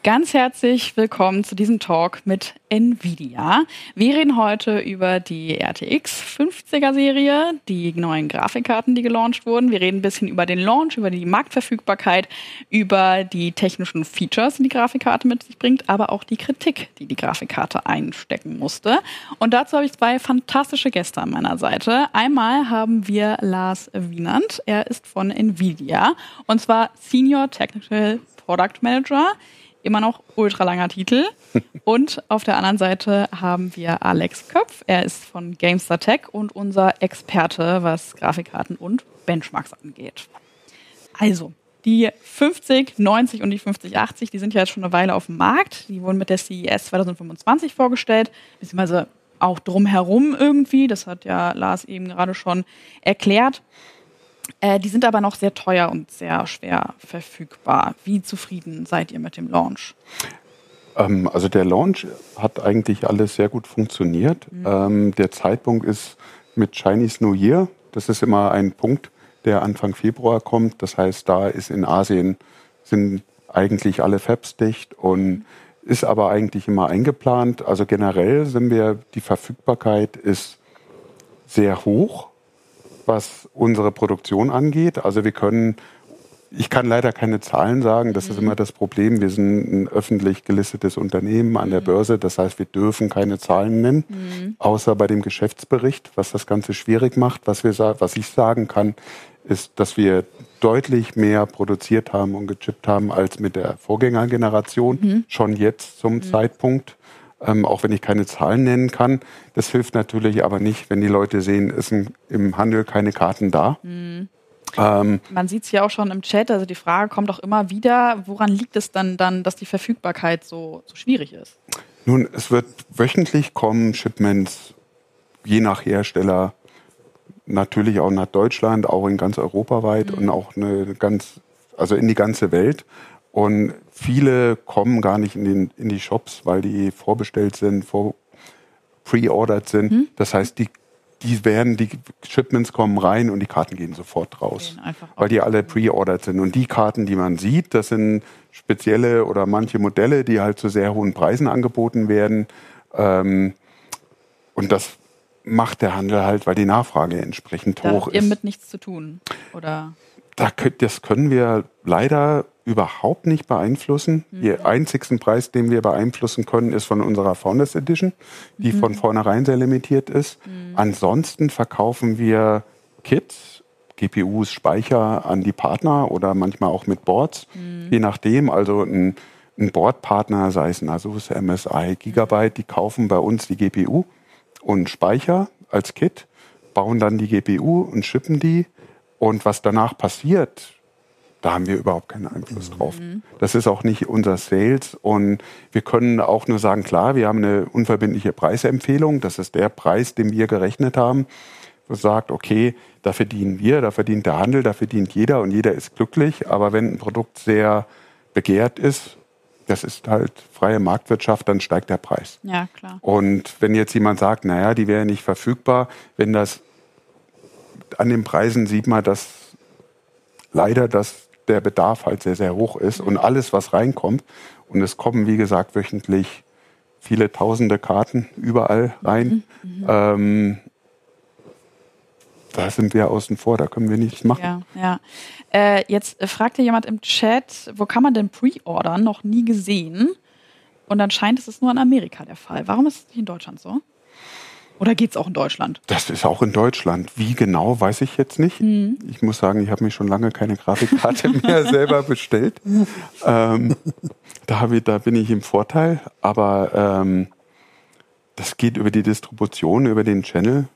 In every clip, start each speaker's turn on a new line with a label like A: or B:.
A: Ganz herzlich willkommen zu diesem Talk mit NVIDIA. Wir reden heute über die RTX 50er Serie, die neuen Grafikkarten, die gelauncht wurden. Wir reden ein bisschen über den Launch, über die Marktverfügbarkeit, über die technischen Features, die die Grafikkarte mit sich bringt, aber auch die Kritik, die die Grafikkarte einstecken musste. Und dazu habe ich zwei fantastische Gäste an meiner Seite. Einmal haben wir Lars Wienand. Er ist von NVIDIA und zwar Senior Technical Product Manager. Immer noch ultralanger Titel. Und auf der anderen Seite haben wir Alex Köpf. Er ist von GameStar Tech und unser Experte, was Grafikkarten und Benchmarks angeht. Also, die 5090 und die 5080, die sind ja jetzt schon eine Weile auf dem Markt. Die wurden mit der CES 2025 vorgestellt, beziehungsweise auch drumherum irgendwie. Das hat ja Lars eben gerade schon erklärt. Die sind aber noch sehr teuer und sehr schwer verfügbar. Wie zufrieden seid ihr mit dem Launch?
B: Also der Launch hat eigentlich alles sehr gut funktioniert. Der Zeitpunkt ist mit Chinese New Year. Das ist immer ein Punkt, der Anfang Februar kommt. Das heißt, da ist in Asien sind eigentlich alle Fabs dicht und ist aber eigentlich immer eingeplant. Also generell die Verfügbarkeit ist sehr hoch, was unsere Produktion angeht. Also ich kann leider keine Zahlen sagen, das ist immer das Problem. Wir sind ein öffentlich gelistetes Unternehmen an der Börse, das heißt, wir dürfen keine Zahlen nennen, außer bei dem Geschäftsbericht, was das Ganze schwierig macht. Was ich sagen kann, ist, dass wir deutlich mehr produziert haben und gechippt haben als mit der Vorgängergeneration, schon jetzt zum Zeitpunkt. Auch wenn ich keine Zahlen nennen kann. Das hilft natürlich aber nicht, wenn die Leute sehen, es sind im Handel keine Karten da.
A: Man sieht es ja auch schon im Chat, also die Frage kommt auch immer wieder, woran liegt es dann, dass die Verfügbarkeit so schwierig ist?
B: Nun, es wird wöchentlich kommen Shipments, je nach Hersteller, natürlich auch nach Deutschland, auch in ganz Europa weit und auch also in die ganze Welt. Und viele kommen gar nicht in die Shops, weil die vorbestellt sind, pre-ordered sind. Das heißt, die Shipments kommen rein und die Karten gehen sofort raus, weil die alle pre-ordered sind. Und die Karten, die man sieht, das sind spezielle oder manche Modelle, die halt zu sehr hohen Preisen angeboten werden. Und das macht der Handel halt, weil die Nachfrage entsprechend hoch ist.
A: Ihr mit nichts zu tun, oder?
B: Das können wir leider überhaupt nicht beeinflussen. Der einzigsten Preis, den wir beeinflussen können, ist von unserer Founders Edition, die von vornherein sehr limitiert ist. Ansonsten verkaufen wir Kits, GPUs, Speicher an die Partner oder manchmal auch mit Boards, je nachdem. Also ein Boardpartner, sei es ein Asus, MSI, Gigabyte, die kaufen bei uns die GPU und Speicher als Kit, bauen dann die GPU und shippen die. Und was danach passiert, da haben wir überhaupt keinen Einfluss drauf. Das ist auch nicht unser Sales. Und wir können auch nur sagen, klar, wir haben eine unverbindliche Preisempfehlung. Das ist der Preis, den wir gerechnet haben. Wo sagt, okay, da verdienen wir, da verdient der Handel, da verdient jeder und jeder ist glücklich. Aber wenn ein Produkt sehr begehrt ist, das ist halt freie Marktwirtschaft, dann steigt der Preis.
A: Ja, klar.
B: Und wenn jetzt jemand sagt, naja, die wäre nicht verfügbar, wenn das an den Preisen sieht man, dass der Bedarf halt sehr, sehr hoch ist und alles, was reinkommt. Und es kommen, wie gesagt, wöchentlich viele tausende Karten überall rein. Da sind wir außen vor, da können wir nichts machen.
A: Ja. Jetzt fragte jemand im Chat, wo kann man denn pre-ordern? Noch nie gesehen. Und anscheinend ist es nur in Amerika der Fall. Warum ist es nicht in Deutschland so? Oder geht es auch in Deutschland? Das ist auch in Deutschland. Wie genau, weiß ich jetzt nicht. Ich muss sagen, ich habe mir schon lange keine Grafikkarte mehr selber bestellt. Da bin ich im Vorteil. Aber das geht über die Distribution, über den Channel.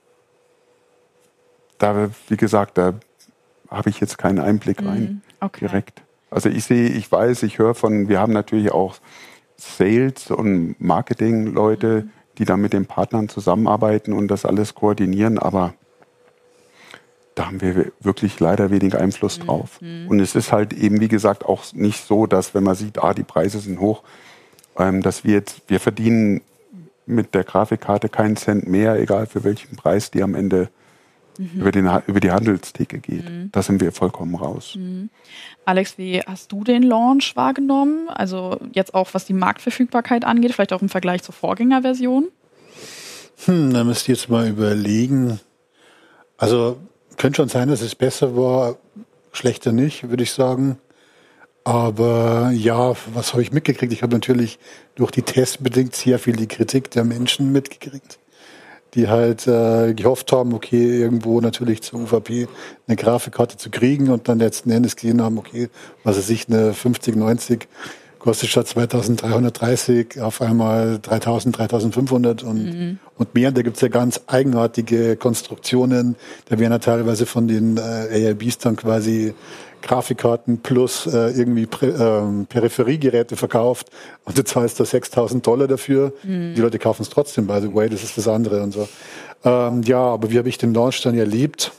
A: Wie gesagt, da habe ich jetzt keinen Einblick rein direkt. Also ich höre wir haben natürlich auch Sales- und Marketing-Leute, die dann mit den Partnern zusammenarbeiten und das alles koordinieren, aber da haben wir wirklich leider wenig Einfluss drauf. Und es ist halt eben, wie gesagt, auch nicht so, dass wenn man sieht, die Preise sind hoch, dass wir verdienen mit der Grafikkarte keinen Cent mehr, egal für welchen Preis die am Ende
B: über die Handelstheke geht. Da sind wir vollkommen raus.
A: Alex, wie hast du den Launch wahrgenommen? Also jetzt auch, was die Marktverfügbarkeit angeht, vielleicht auch im Vergleich zur Vorgängerversion?
C: Da müsst ihr jetzt mal überlegen. Also könnte schon sein, dass es besser war, schlechter nicht, würde ich sagen. Aber ja, was habe ich mitgekriegt? Ich habe natürlich durch die Tests bedingt sehr viel die Kritik der Menschen mitgekriegt, die halt gehofft haben, okay, irgendwo natürlich zur UVP eine Grafikkarte zu kriegen und dann letzten Endes gesehen haben, okay, was weiß ich, eine 5090 kostet statt 2330 auf einmal 3000, 3500 und mehr. Da gibt's ja ganz eigenartige Konstruktionen. Da werden ja teilweise von den AIBs dann quasi Grafikkarten plus irgendwie Peripheriegeräte verkauft und du zahlst da $6.000 dafür. Die Leute kaufen es trotzdem, by the way, das ist das andere und so. Ja, aber wie habe ich den Launch dann erlebt?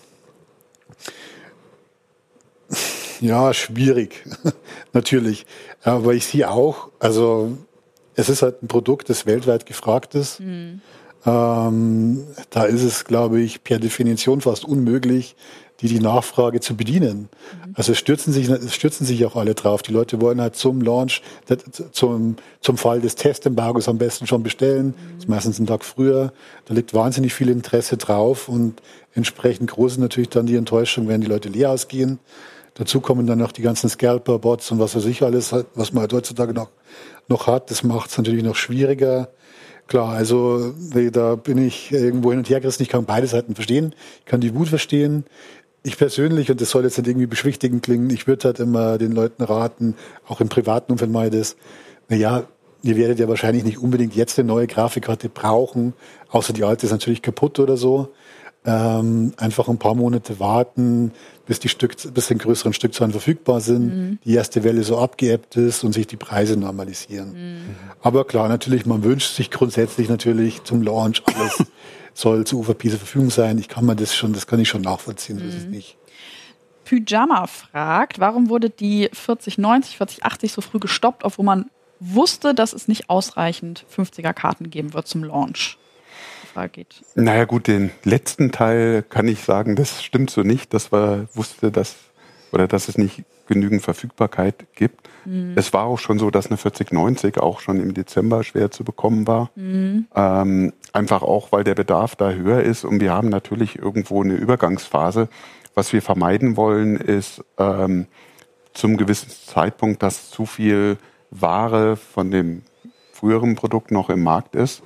C: Ja, schwierig, natürlich. Aber ich sehe auch, also es ist halt ein Produkt, das weltweit gefragt ist. Da ist es, glaube ich, per Definition fast unmöglich, die Nachfrage zu bedienen. Also es stürzen sich auch alle drauf. Die Leute wollen halt zum Launch, zum Fall des Testembargos am besten schon bestellen. Das ist meistens einen Tag früher. Da liegt wahnsinnig viel Interesse drauf und entsprechend groß ist natürlich dann die Enttäuschung, wenn die Leute leer ausgehen. Dazu kommen dann noch die ganzen Scalper-Bots und was weiß ich alles, was man halt heutzutage noch hat. Das macht es natürlich noch schwieriger. Klar, also da bin ich irgendwo hin und her gerissen. Ich kann beide Seiten verstehen. Ich kann die Wut verstehen. Ich persönlich, und das soll jetzt nicht irgendwie beschwichtigend klingen, ich würde halt immer den Leuten raten, auch im privaten Umfeld mal das, naja, ihr werdet ja wahrscheinlich nicht unbedingt jetzt eine neue Grafikkarte brauchen, außer die alte ist natürlich kaputt oder so. Einfach ein paar Monate warten, bis den größeren Stückzahlen verfügbar sind, die erste Welle so abgeebbt ist und sich die Preise normalisieren. Aber klar, natürlich, man wünscht sich grundsätzlich natürlich zum Launch, alles soll zur UVP zur Verfügung sein. Das kann ich schon nachvollziehen, so ist es nicht.
A: Pyjama fragt, warum wurde die 4090, 4080 so früh gestoppt, obwohl man wusste, dass es nicht ausreichend 50er-Karten geben wird zum Launch? Geht.
B: Naja gut, den letzten Teil kann ich sagen, das stimmt so nicht, dass man wusste, dass es nicht genügend Verfügbarkeit gibt. Es war auch schon so, dass eine 4090 auch schon im Dezember schwer zu bekommen war. Einfach auch, weil der Bedarf da höher ist und wir haben natürlich irgendwo eine Übergangsphase. Was wir vermeiden wollen, ist zum gewissen Zeitpunkt, dass zu viel Ware von dem früheren Produkt noch im Markt ist.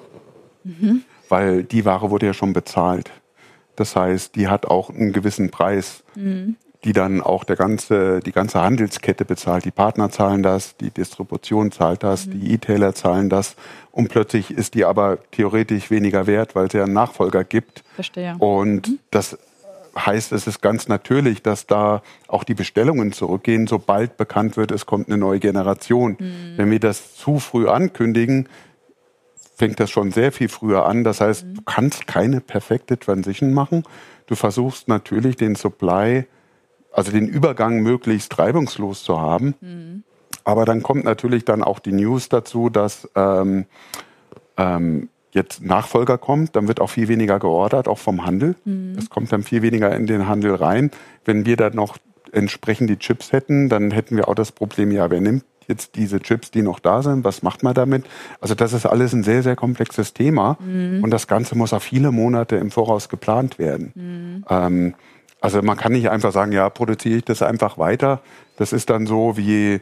B: Weil die Ware wurde ja schon bezahlt. Das heißt, die hat auch einen gewissen Preis, die dann auch die ganze Handelskette bezahlt. Die Partner zahlen das, die Distribution zahlt das, die E-Tailer zahlen das. Und plötzlich ist die aber theoretisch weniger wert, weil es ja einen Nachfolger gibt.
A: Verstehe.
B: Und das heißt, es ist ganz natürlich, dass da auch die Bestellungen zurückgehen, sobald bekannt wird, es kommt eine neue Generation. Wenn wir das zu früh ankündigen, fängt das schon sehr viel früher an. Das heißt, du kannst keine perfekte Transition machen. Du versuchst natürlich den Supply, also den Übergang möglichst reibungslos zu haben. Aber dann kommt natürlich dann auch die News dazu, dass jetzt Nachfolger kommt. Dann wird auch viel weniger geordert, auch vom Handel. Es kommt dann viel weniger in den Handel rein. Wenn wir dann noch entsprechend die Chips hätten, dann hätten wir auch das Problem, ja, wer nimmt jetzt diese Chips, die noch da sind, was macht man damit? Also das ist alles ein sehr, sehr komplexes Thema und das Ganze muss auf viele Monate im Voraus geplant werden. Also man kann nicht einfach sagen, ja, produziere ich das einfach weiter. Das ist dann so wie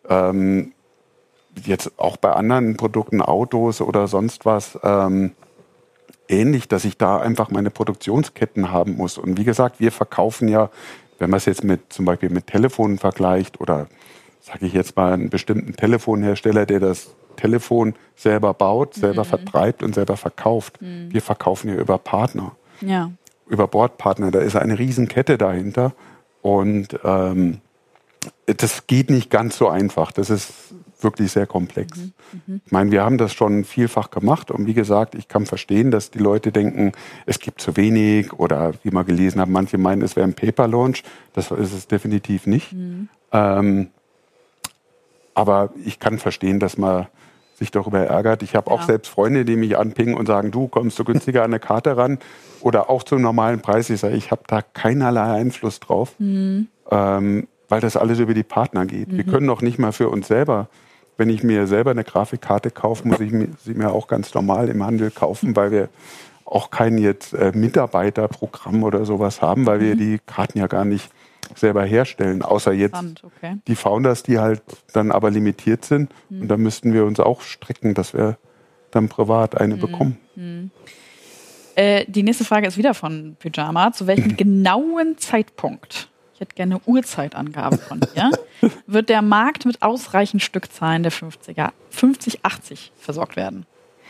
B: jetzt auch bei anderen Produkten, Autos oder sonst was, ähnlich, dass ich da einfach meine Produktionsketten haben muss. Und wie gesagt, wir verkaufen ja, wenn man es jetzt zum Beispiel mit Telefonen vergleicht oder sage ich jetzt mal, einen bestimmten Telefonhersteller, der das Telefon selber baut, selber vertreibt und selber verkauft. Wir verkaufen ja über Partner, über Bordpartner. Da ist eine Riesenkette dahinter und das geht nicht ganz so einfach. Das ist wirklich sehr komplex. Ich meine, wir haben das schon vielfach gemacht und wie gesagt, ich kann verstehen, dass die Leute denken, es gibt zu wenig oder wie man gelesen hat, manche meinen, es wäre ein Paper-Launch. Das ist es definitiv nicht. Aber ich kann verstehen, dass man sich darüber ärgert. Ich habe auch selbst Freunde, die mich anpingen und sagen, du kommst du günstiger an eine Karte ran oder auch zum normalen Preis. Ich sage, ich habe da keinerlei Einfluss drauf, weil das alles über die Partner geht. Wir können doch nicht mal für uns selber, wenn ich mir selber eine Grafikkarte kaufe, muss ich sie mir auch ganz normal im Handel kaufen, weil wir auch kein jetzt Mitarbeiterprogramm oder sowas haben, weil wir die Karten ja gar nicht selber herstellen, außer jetzt die Founders, die halt dann aber limitiert sind. Und da müssten wir uns auch strecken, dass wir dann privat eine bekommen.
A: Die nächste Frage ist wieder von Pyjama. Zu welchem genauen Zeitpunkt, ich hätte gerne eine Uhrzeitangabe von dir, wird der Markt mit ausreichend Stückzahlen der 5080 versorgt werden?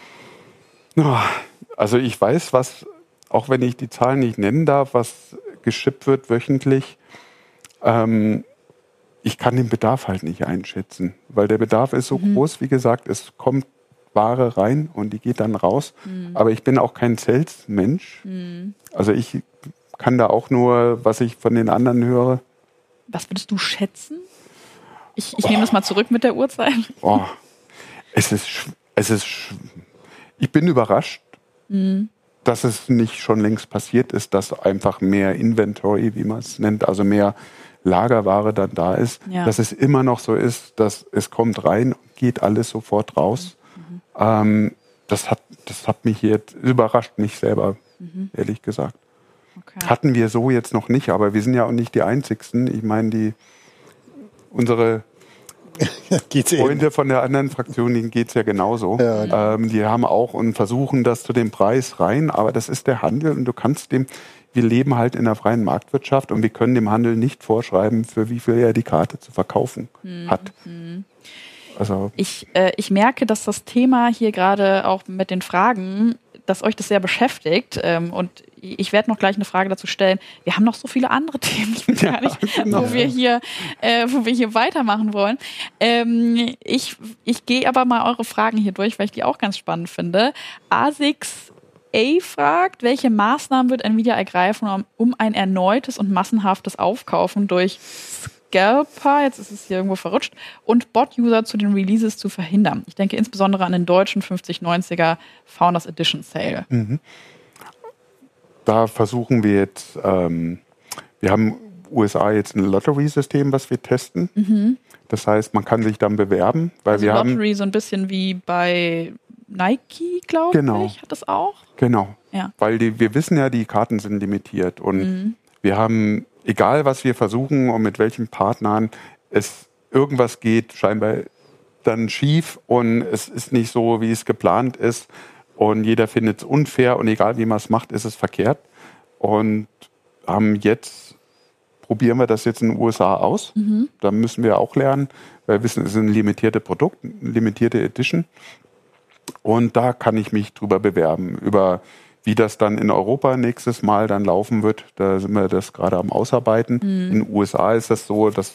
B: Also ich weiß, was, auch wenn ich die Zahlen nicht nennen darf, was geschippt wird wöchentlich. Ich kann den Bedarf halt nicht einschätzen, weil der Bedarf ist so groß, wie gesagt, es kommt Ware rein und die geht dann raus. Aber ich bin auch kein Sales-Mensch. Also ich kann da auch nur, was ich von den anderen höre.
A: Was würdest du schätzen? Ich nehme das mal zurück mit der Uhrzeit.
B: Ich bin überrascht, dass es nicht schon längst passiert ist, dass einfach mehr Inventory, wie man es nennt, also mehr Lagerware dann da ist, dass es immer noch so ist, dass es kommt rein, geht alles sofort raus. Das hat mich jetzt überrascht, mich selber, ehrlich gesagt. Okay. Hatten wir so jetzt noch nicht, aber wir sind ja auch nicht die Einzigsten. Ich meine, unsere Freunde von der anderen Fraktion, denen geht es ja genauso. Ja. Die haben auch und versuchen das zu dem Preis rein, aber das ist der Handel und wir leben halt in einer freien Marktwirtschaft und wir können dem Handel nicht vorschreiben, für wie viel er die Karte zu verkaufen hat. Also
A: ich merke, dass das Thema hier gerade auch mit den Fragen, dass euch das sehr beschäftigt und ich werde noch gleich eine Frage dazu stellen. Wir haben noch so viele andere Themen, wo wir hier weitermachen wollen. Ich gehe aber mal eure Fragen hier durch, weil ich die auch ganz spannend finde. ASICS A fragt, welche Maßnahmen wird Nvidia ergreifen, um ein erneutes und massenhaftes Aufkaufen durch Scalper, jetzt ist es hier irgendwo verrutscht, und Bot-User zu den Releases zu verhindern? Ich denke insbesondere an den deutschen 5090er Founders Edition Sale.
B: Da versuchen wir jetzt, wir haben USA jetzt ein Lottery-System, was wir testen. Das heißt, man kann sich dann bewerben. Weil
A: also
B: wir
A: Lottery so ein bisschen wie bei Nike, glaube ich, hat das auch.
B: Genau,
A: ja.
B: Weil wir wissen ja, die Karten sind limitiert und wir haben, egal was wir versuchen und mit welchen Partnern, irgendwas geht scheinbar dann schief und es ist nicht so, wie es geplant ist und jeder findet es unfair und egal wie man es macht, ist es verkehrt. Und probieren wir das jetzt in den USA aus. Da müssen wir auch lernen, weil wir wissen, es ist ein limitiertes Produkt, eine limitierte Edition. Und da kann ich mich drüber bewerben, über wie das dann in Europa nächstes Mal dann laufen wird. Da sind wir das gerade am Ausarbeiten. In den USA ist das so, dass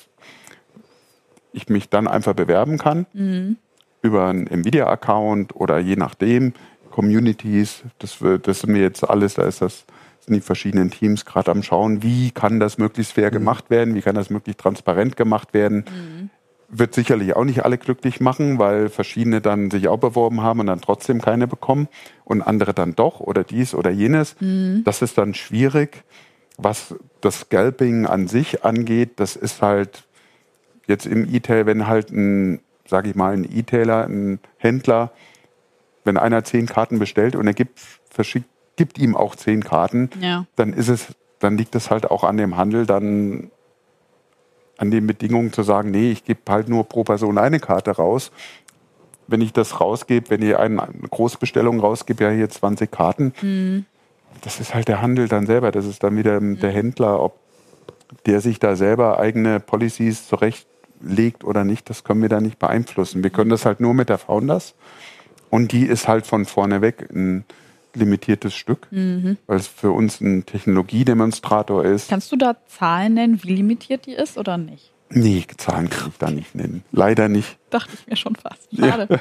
B: ich mich dann einfach bewerben kann über einen Nvidia-Account oder je nachdem, Communities. Das sind mir jetzt alles, sind die verschiedenen Teams gerade am Schauen, wie kann das möglichst fair gemacht werden, wie kann das möglichst transparent gemacht werden. Wird sicherlich auch nicht alle glücklich machen, weil verschiedene dann sich auch beworben haben und dann trotzdem keine bekommen und andere dann doch oder dies oder jenes. Das ist dann schwierig. Was das Scalping an sich angeht, das ist halt jetzt im E-Tail, wenn halt ein E-Tailer, ein Händler, wenn einer 10 Karten bestellt und er gibt ihm auch 10 Karten, dann liegt es halt auch an dem Handel, dann an den Bedingungen zu sagen, nee, ich gebe halt nur pro Person eine Karte raus. Wenn ich das rausgebe, wenn ich eine Großbestellung rausgebe, ja hier 20 Karten, das ist halt der Handel dann selber. Das ist dann wieder der Händler, ob der sich da selber eigene Policies zurechtlegt oder nicht, das können wir da nicht beeinflussen. Wir können das halt nur mit der Founders und die ist halt von vorne weg ein limitiertes Stück, weil es für uns ein Technologiedemonstrator ist.
A: Kannst du da Zahlen nennen, wie limitiert die ist oder nicht?
B: Nee, Zahlen kann ich da nicht nennen. Leider nicht.
A: Dachte ich mir schon fast. Schade.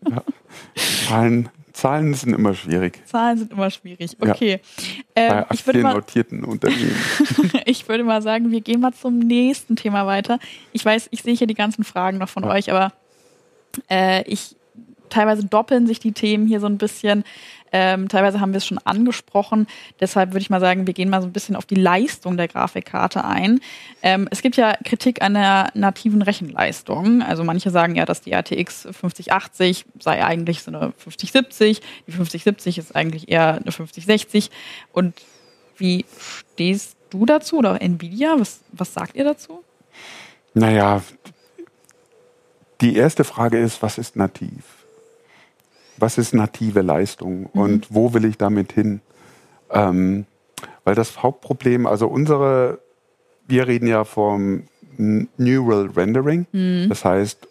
B: Ja. Zahlen sind immer schwierig.
A: Okay.
B: Bei aktiennotierten Unternehmen.
A: Ich würde mal sagen, wir gehen mal zum nächsten Thema weiter. Ich weiß, ich sehe hier die ganzen Fragen noch von euch, aber ich teilweise doppeln sich die Themen hier so ein bisschen. Teilweise haben wir es schon angesprochen. Deshalb würde ich mal sagen, wir gehen mal so ein bisschen auf die Leistung der Grafikkarte ein. Es gibt ja Kritik an der nativen Rechenleistung. Also manche sagen ja, dass die RTX 5080 sei eigentlich so eine 5070. Die 5070 ist eigentlich eher eine 5060. Und wie stehst du dazu oder Nvidia? Was sagt ihr dazu?
B: Naja, die erste Frage ist, was ist nativ? Was ist native Leistung und wo will ich damit hin? Weil das Hauptproblem, also wir reden ja vom Neural Rendering. Das heißt,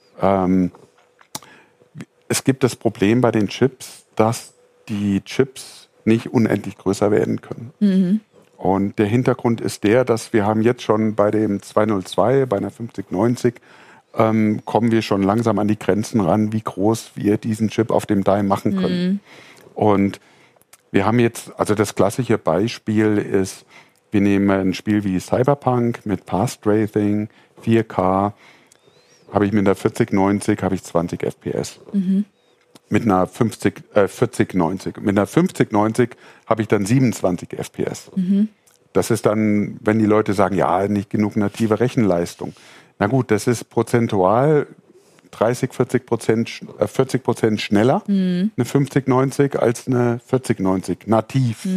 B: es gibt das Problem bei den Chips, dass die Chips nicht unendlich größer werden können. Und der Hintergrund ist der, dass wir haben jetzt schon bei dem 202, bei einer 5090, kommen wir schon langsam an die Grenzen ran, wie groß wir diesen Chip auf dem Die machen können. Und wir haben jetzt, also das klassische Beispiel ist, wir nehmen ein Spiel wie Cyberpunk mit Path Tracing, 4K, habe ich mit einer 4090 habe ich 20 FPS. Mit einer 4090. Mit einer 5090 habe ich dann 27 FPS. Das ist dann, wenn die Leute sagen, ja, nicht genug native Rechenleistung. Na gut, das ist prozentual 40% schneller, eine 5090 als eine 4090, nativ.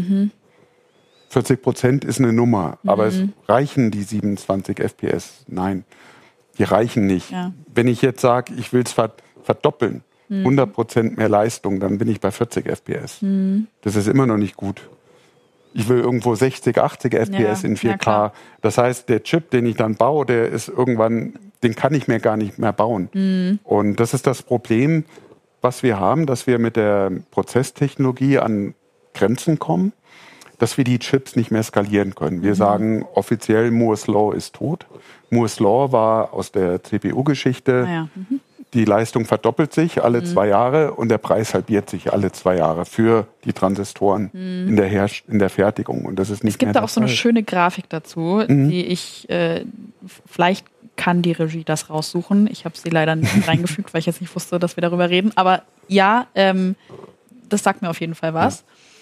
B: 40% ist eine Nummer, aber es reichen die 27 FPS? Nein, die reichen nicht. Ja. Wenn ich jetzt sage, ich will es verdoppeln, 100% mehr Leistung, dann bin ich bei 40 FPS. Das ist immer noch nicht gut. Ich will irgendwo 60, 80 FPS in 4K. Ja, das heißt, der Chip, den ich dann baue, der ist irgendwann, den kann ich mir gar nicht mehr bauen. Und das ist das Problem, was wir haben, dass wir mit der Prozesstechnologie an Grenzen kommen, dass wir die Chips nicht mehr skalieren können. Wir sagen offiziell, Moore's Law ist tot. Moore's Law war aus der CPU-Geschichte. Die Leistung verdoppelt sich alle 2 Jahre und der Preis halbiert sich alle 2 Jahre für die Transistoren in der Fertigung. Und das ist nicht.
A: Es gibt da auch so eine schöne Grafik dazu, die ich, vielleicht kann die Regie das raussuchen. Ich habe sie leider nicht reingefügt, weil ich jetzt nicht wusste, dass wir darüber reden. Aber ja, das sagt mir auf jeden Fall was.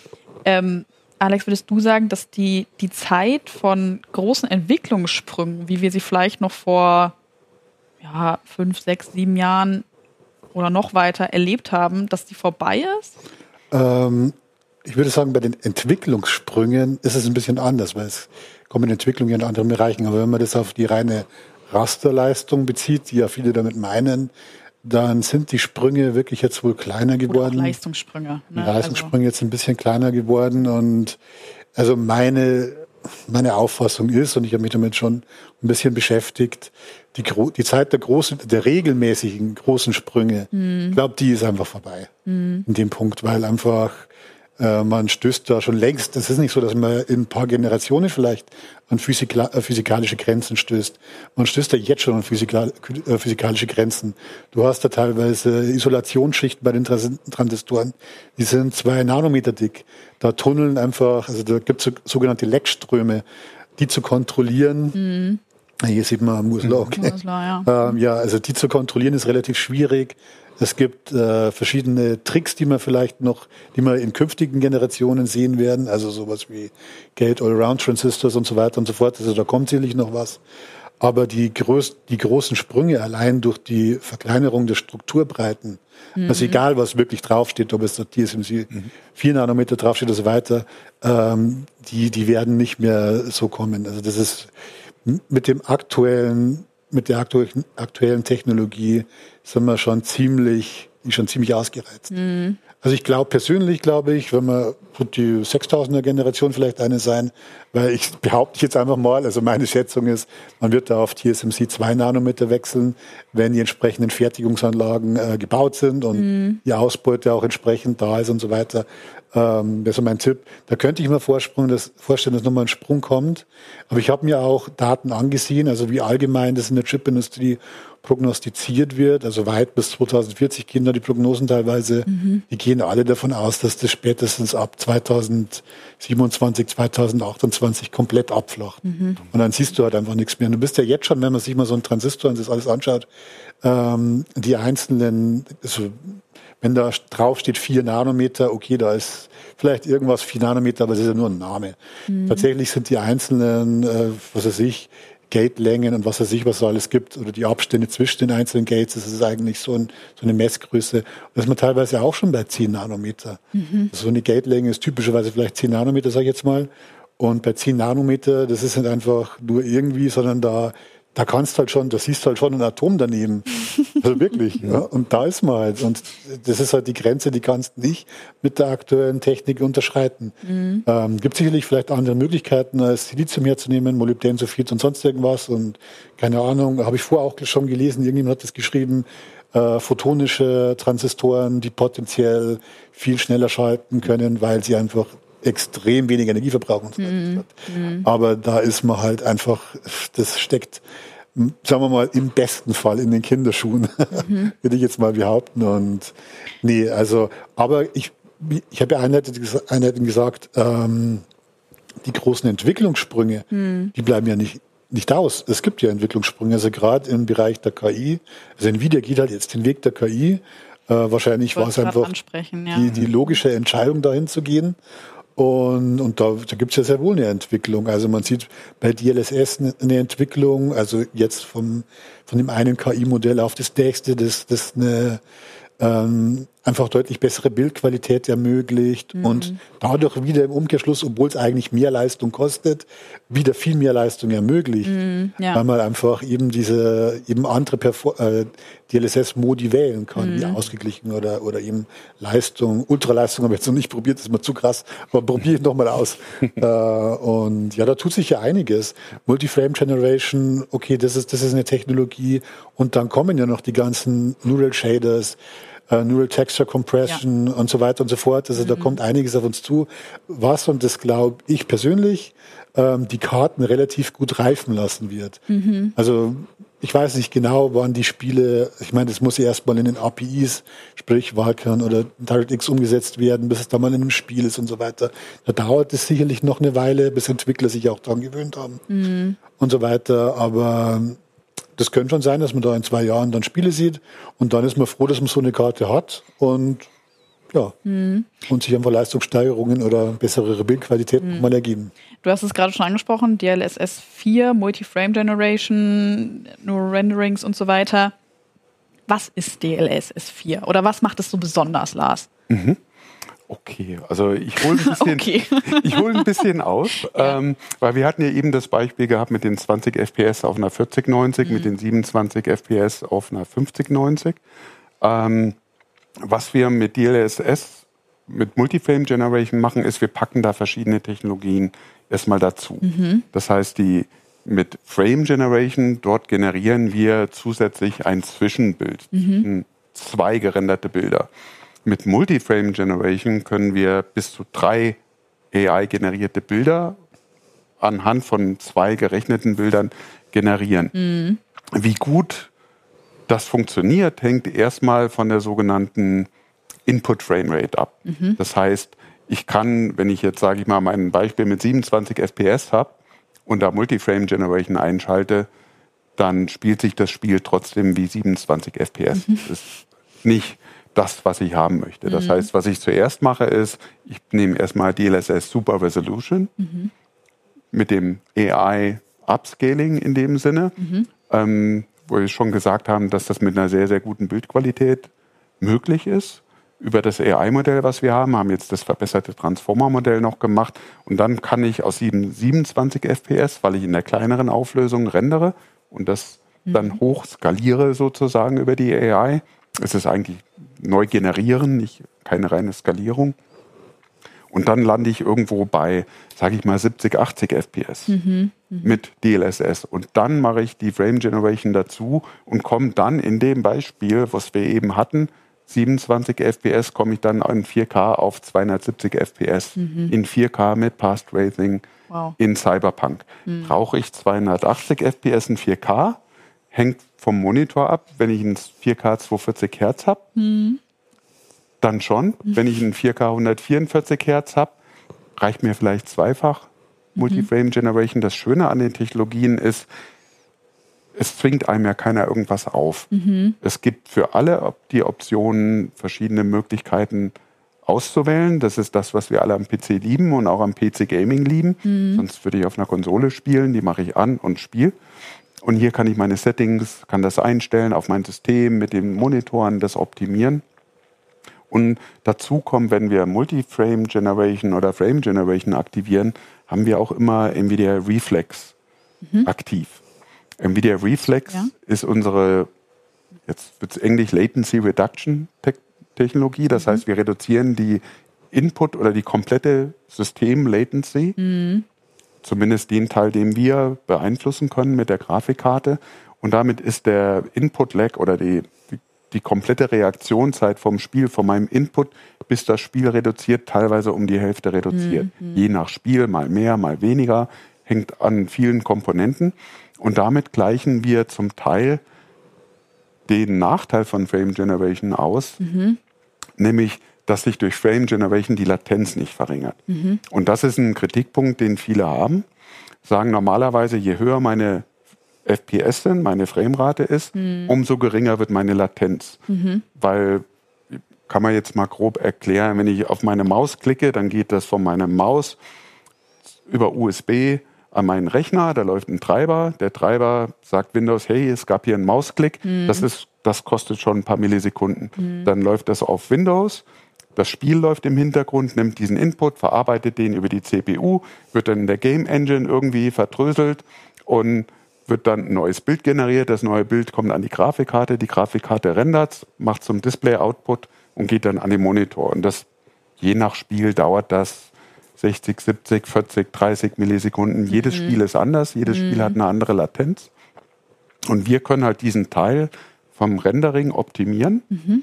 A: Alex, würdest du sagen, dass die Zeit von großen Entwicklungssprüngen, wie wir sie vielleicht noch vor 5, 6, 7 Jahren oder noch weiter erlebt haben, dass die vorbei ist?
C: Ich würde sagen, bei den Entwicklungssprüngen ist es ein bisschen anders, weil es kommen Entwicklungen in anderen Bereichen. Aber wenn man das auf die reine Rasterleistung bezieht, die ja viele damit meinen, dann sind die Sprünge wirklich jetzt wohl kleiner geworden.
A: Oder auch Leistungssprünge.
C: Ne? Die Leistungssprünge jetzt ein bisschen kleiner geworden. Und also meine Auffassung ist, und ich habe mich damit schon ein bisschen beschäftigt, die Zeit der regelmäßigen großen Sprünge, ich glaube, die ist einfach vorbei in dem Punkt, weil einfach man stößt da schon längst, es ist nicht so, dass man in ein paar Generationen vielleicht an physikalische Grenzen stößt. Man stößt da jetzt schon an physikalische Grenzen. Du hast da teilweise Isolationsschichten bei den Transistoren, die sind 2 Nanometer dick. Da tunneln einfach, also da gibt es sogenannte Leckströme, die zu kontrollieren. Hier sieht man Moore's Law, okay. Moore's Law, ja. Also die zu kontrollieren ist relativ schwierig. Es gibt verschiedene Tricks, die man in künftigen Generationen sehen werden. Also sowas wie Gate-All-Around-Transistors und so weiter und so fort. Also da kommt sicherlich noch was. Aber die großen Sprünge allein durch die Verkleinerung der Strukturbreiten, also egal, was wirklich draufsteht, ob es da TSMC 4 Nanometer draufsteht oder so weiter, die werden nicht mehr so kommen. Also das ist mit der aktuellen Technologie sind wir schon ziemlich ausgereizt. Also ich persönlich glaube ich, wenn man die 6000er Generation vielleicht eine sein, weil ich behaupte jetzt einfach mal, also meine Schätzung ist, man wird da auf TSMC 2 Nanometer wechseln, wenn die entsprechenden Fertigungsanlagen gebaut sind und die Ausbeute auch entsprechend da ist und so weiter. Das ist mein Tipp. Da könnte ich mir vorstellen, dass nochmal ein Sprung kommt. Aber ich habe mir auch Daten angesehen, also wie allgemein das in der Chipindustrie prognostiziert wird. Also weit bis 2040 gehen da die Prognosen teilweise. Die gehen alle davon aus, dass das spätestens ab 2027, 2028 komplett abflacht. Und dann siehst du halt einfach nichts mehr. Und du bist ja jetzt schon, wenn man sich mal so einen Transistor und das alles anschaut, die einzelnen, also wenn da drauf steht 4 Nanometer, okay, da ist vielleicht irgendwas 4 Nanometer, aber das ist ja nur ein Name. Tatsächlich sind die einzelnen, Gatelängen und was weiß ich, was da alles gibt, oder die Abstände zwischen den einzelnen Gates, das ist eigentlich so eine Messgröße. Und das ist man teilweise auch schon bei 10 Nanometer. So eine Gatelänge ist typischerweise vielleicht 10 Nanometer, sage ich jetzt mal. Und bei 10 Nanometer, das ist nicht einfach nur irgendwie, sondern da kannst halt schon, da siehst du halt schon ein Atom daneben. Also wirklich. Ja. Und da ist man halt. Und das ist halt die Grenze, die kannst nicht mit der aktuellen Technik unterschreiten. Gibt sicherlich vielleicht andere Möglichkeiten, als Silizium herzunehmen, Molybdensulfid und sonst irgendwas. Und keine Ahnung, habe ich vorher auch schon gelesen, irgendjemand hat das geschrieben, photonische Transistoren, die potenziell viel schneller schalten können, weil sie einfach extrem wenig Energie verbrauchen. Aber da ist man halt einfach, das steckt, sagen wir mal, im besten Fall in den Kinderschuhen, würde ich jetzt mal behaupten. Und nee, also, aber ich habe ja einleitend gesagt, die großen Entwicklungssprünge, die bleiben ja nicht aus. Es gibt ja Entwicklungssprünge, also gerade im Bereich der KI. Also Nvidia geht halt jetzt den Weg der KI. Wahrscheinlich war es einfach die logische Entscheidung, dahin zu gehen. Und da gibt es ja sehr wohl eine Entwicklung. Also man sieht bei DLSS eine Entwicklung, also jetzt von dem einen KI-Modell auf das nächste, das eine einfach deutlich bessere Bildqualität ermöglicht und dadurch wieder im Umkehrschluss, obwohl es eigentlich mehr Leistung kostet, wieder viel mehr Leistung ermöglicht, weil man einfach eben andere DLSS-Modi wählen kann, wie ausgeglichen oder eben Leistung, Ultraleistung habe ich jetzt noch nicht probiert, das ist mal zu krass, aber probiere ich nochmal aus. Und ja, da tut sich ja einiges. Multi-Frame Generation, okay, das ist eine Technologie und dann kommen ja noch die ganzen Neural Shaders, Neural Texture Compression und so weiter und so fort. Also da kommt einiges auf uns zu, und das glaube ich persönlich, die Karten relativ gut reifen lassen wird. Also ich weiß nicht genau, wann die Spiele, ich meine, das muss ja erstmal in den APIs, sprich Vulkan oder DirectX umgesetzt werden, bis es dann mal in einem Spiel ist und so weiter. Da dauert es sicherlich noch eine Weile, bis Entwickler sich auch daran gewöhnt haben und so weiter. Aber das könnte schon sein, dass man da in 2 Jahren dann Spiele sieht und dann ist man froh, dass man so eine Karte hat und ja, und sich einfach Leistungssteigerungen oder bessere Bildqualität mal ergeben.
A: Du hast es gerade schon angesprochen, DLSS 4, Multi-Frame Generation, Neural Renderings und so weiter. Was ist DLSS 4 oder was macht es so besonders, Lars?
B: Okay, also ich hole ein bisschen aus, weil wir hatten ja eben das Beispiel gehabt mit den 20 FPS auf einer 4090, mit den 27 FPS auf einer 5090. Was wir mit DLSS, mit Multiframe Generation machen, ist, wir packen da verschiedene Technologien erstmal dazu. Das heißt, mit Frame Generation, dort generieren wir zusätzlich ein Zwischenbild, 2 gerenderte Bilder. Mit Multiframe Generation können wir bis zu 3 AI-generierte Bilder anhand von 2 gerechneten Bildern generieren. Wie gut das funktioniert, hängt erstmal von der sogenannten Input Frame Rate ab. Das heißt, ich kann, wenn ich jetzt, sage ich mal, mein Beispiel mit 27 FPS habe und da Multiframe Generation einschalte, dann spielt sich das Spiel trotzdem wie 27 FPS. Das ist nicht das, was ich haben möchte. Das heißt, was ich zuerst mache, ist, ich nehme erstmal DLSS Super Resolution mit dem AI Upscaling in dem Sinne, wo wir schon gesagt haben, dass das mit einer sehr, sehr guten Bildqualität möglich ist. Über das AI-Modell, was wir haben jetzt das verbesserte Transformer-Modell noch gemacht. Und dann kann ich aus 27 FPS, weil ich in der kleineren Auflösung rendere und das dann hoch skaliere sozusagen über die AI. Es ist eigentlich neu generieren, keine reine Skalierung. Und dann lande ich irgendwo bei, sage ich mal, 70, 80 FPS mit DLSS. Und dann mache ich die Frame Generation dazu und komme dann in dem Beispiel, was wir eben hatten, 27 FPS, komme ich dann in 4K auf 270 FPS. In 4K mit Path Tracing in Cyberpunk. Brauche ich 280 FPS in 4K? Hängt vom Monitor ab. Wenn ich ein 4K 240 Hertz habe, dann schon. Wenn ich ein 4K 144 Hertz habe, reicht mir vielleicht zweifach Multiframe Generation. Das Schöne an den Technologien ist, es zwingt einem ja keiner irgendwas auf. Es gibt für alle die Optionen, verschiedene Möglichkeiten auszuwählen. Das ist das, was wir alle am PC lieben und auch am PC Gaming lieben. Sonst würde ich auf einer Konsole spielen, die mache ich an und spiele. Und hier kann ich meine Settings, kann das einstellen auf mein System, mit den Monitoren das optimieren. Und dazu kommt, wenn wir Multi-Frame Generation oder Frame Generation aktivieren, haben wir auch immer NVIDIA Reflex aktiv. NVIDIA Reflex ist unsere, jetzt wird es Englisch, Latency Reduction Technologie. Das heißt, wir reduzieren die Input oder die komplette System-Latency, zumindest den Teil, den wir beeinflussen können mit der Grafikkarte. Und damit ist der Input-Lag oder die komplette Reaktionszeit vom Spiel, von meinem Input, bis das Spiel reduziert, teilweise um die Hälfte reduziert. Je nach Spiel, mal mehr, mal weniger, hängt an vielen Komponenten. Und damit gleichen wir zum Teil den Nachteil von Frame Generation aus, nämlich, dass sich durch Frame Generation die Latenz nicht verringert. Und das ist ein Kritikpunkt, den viele haben. Sagen normalerweise, je höher meine FPS sind, meine Framerate ist, umso geringer wird meine Latenz. Weil, kann man jetzt mal grob erklären, wenn ich auf meine Maus klicke, dann geht das von meiner Maus über USB an meinen Rechner, da läuft ein Treiber. Der Treiber sagt Windows, hey, es gab hier einen Mausklick. Das kostet schon ein paar Millisekunden. Dann läuft das auf Windows. Das Spiel läuft im Hintergrund, nimmt diesen Input, verarbeitet den über die CPU, wird dann in der Game Engine irgendwie verdröselt und wird dann ein neues Bild generiert. Das neue Bild kommt an die Grafikkarte rendert, macht zum Display-Output und geht dann an den Monitor. Und das, je nach Spiel dauert das 60, 70, 40, 30 Millisekunden. Jedes Spiel ist anders, jedes Spiel hat eine andere Latenz. Und wir können halt diesen Teil vom Rendering optimieren,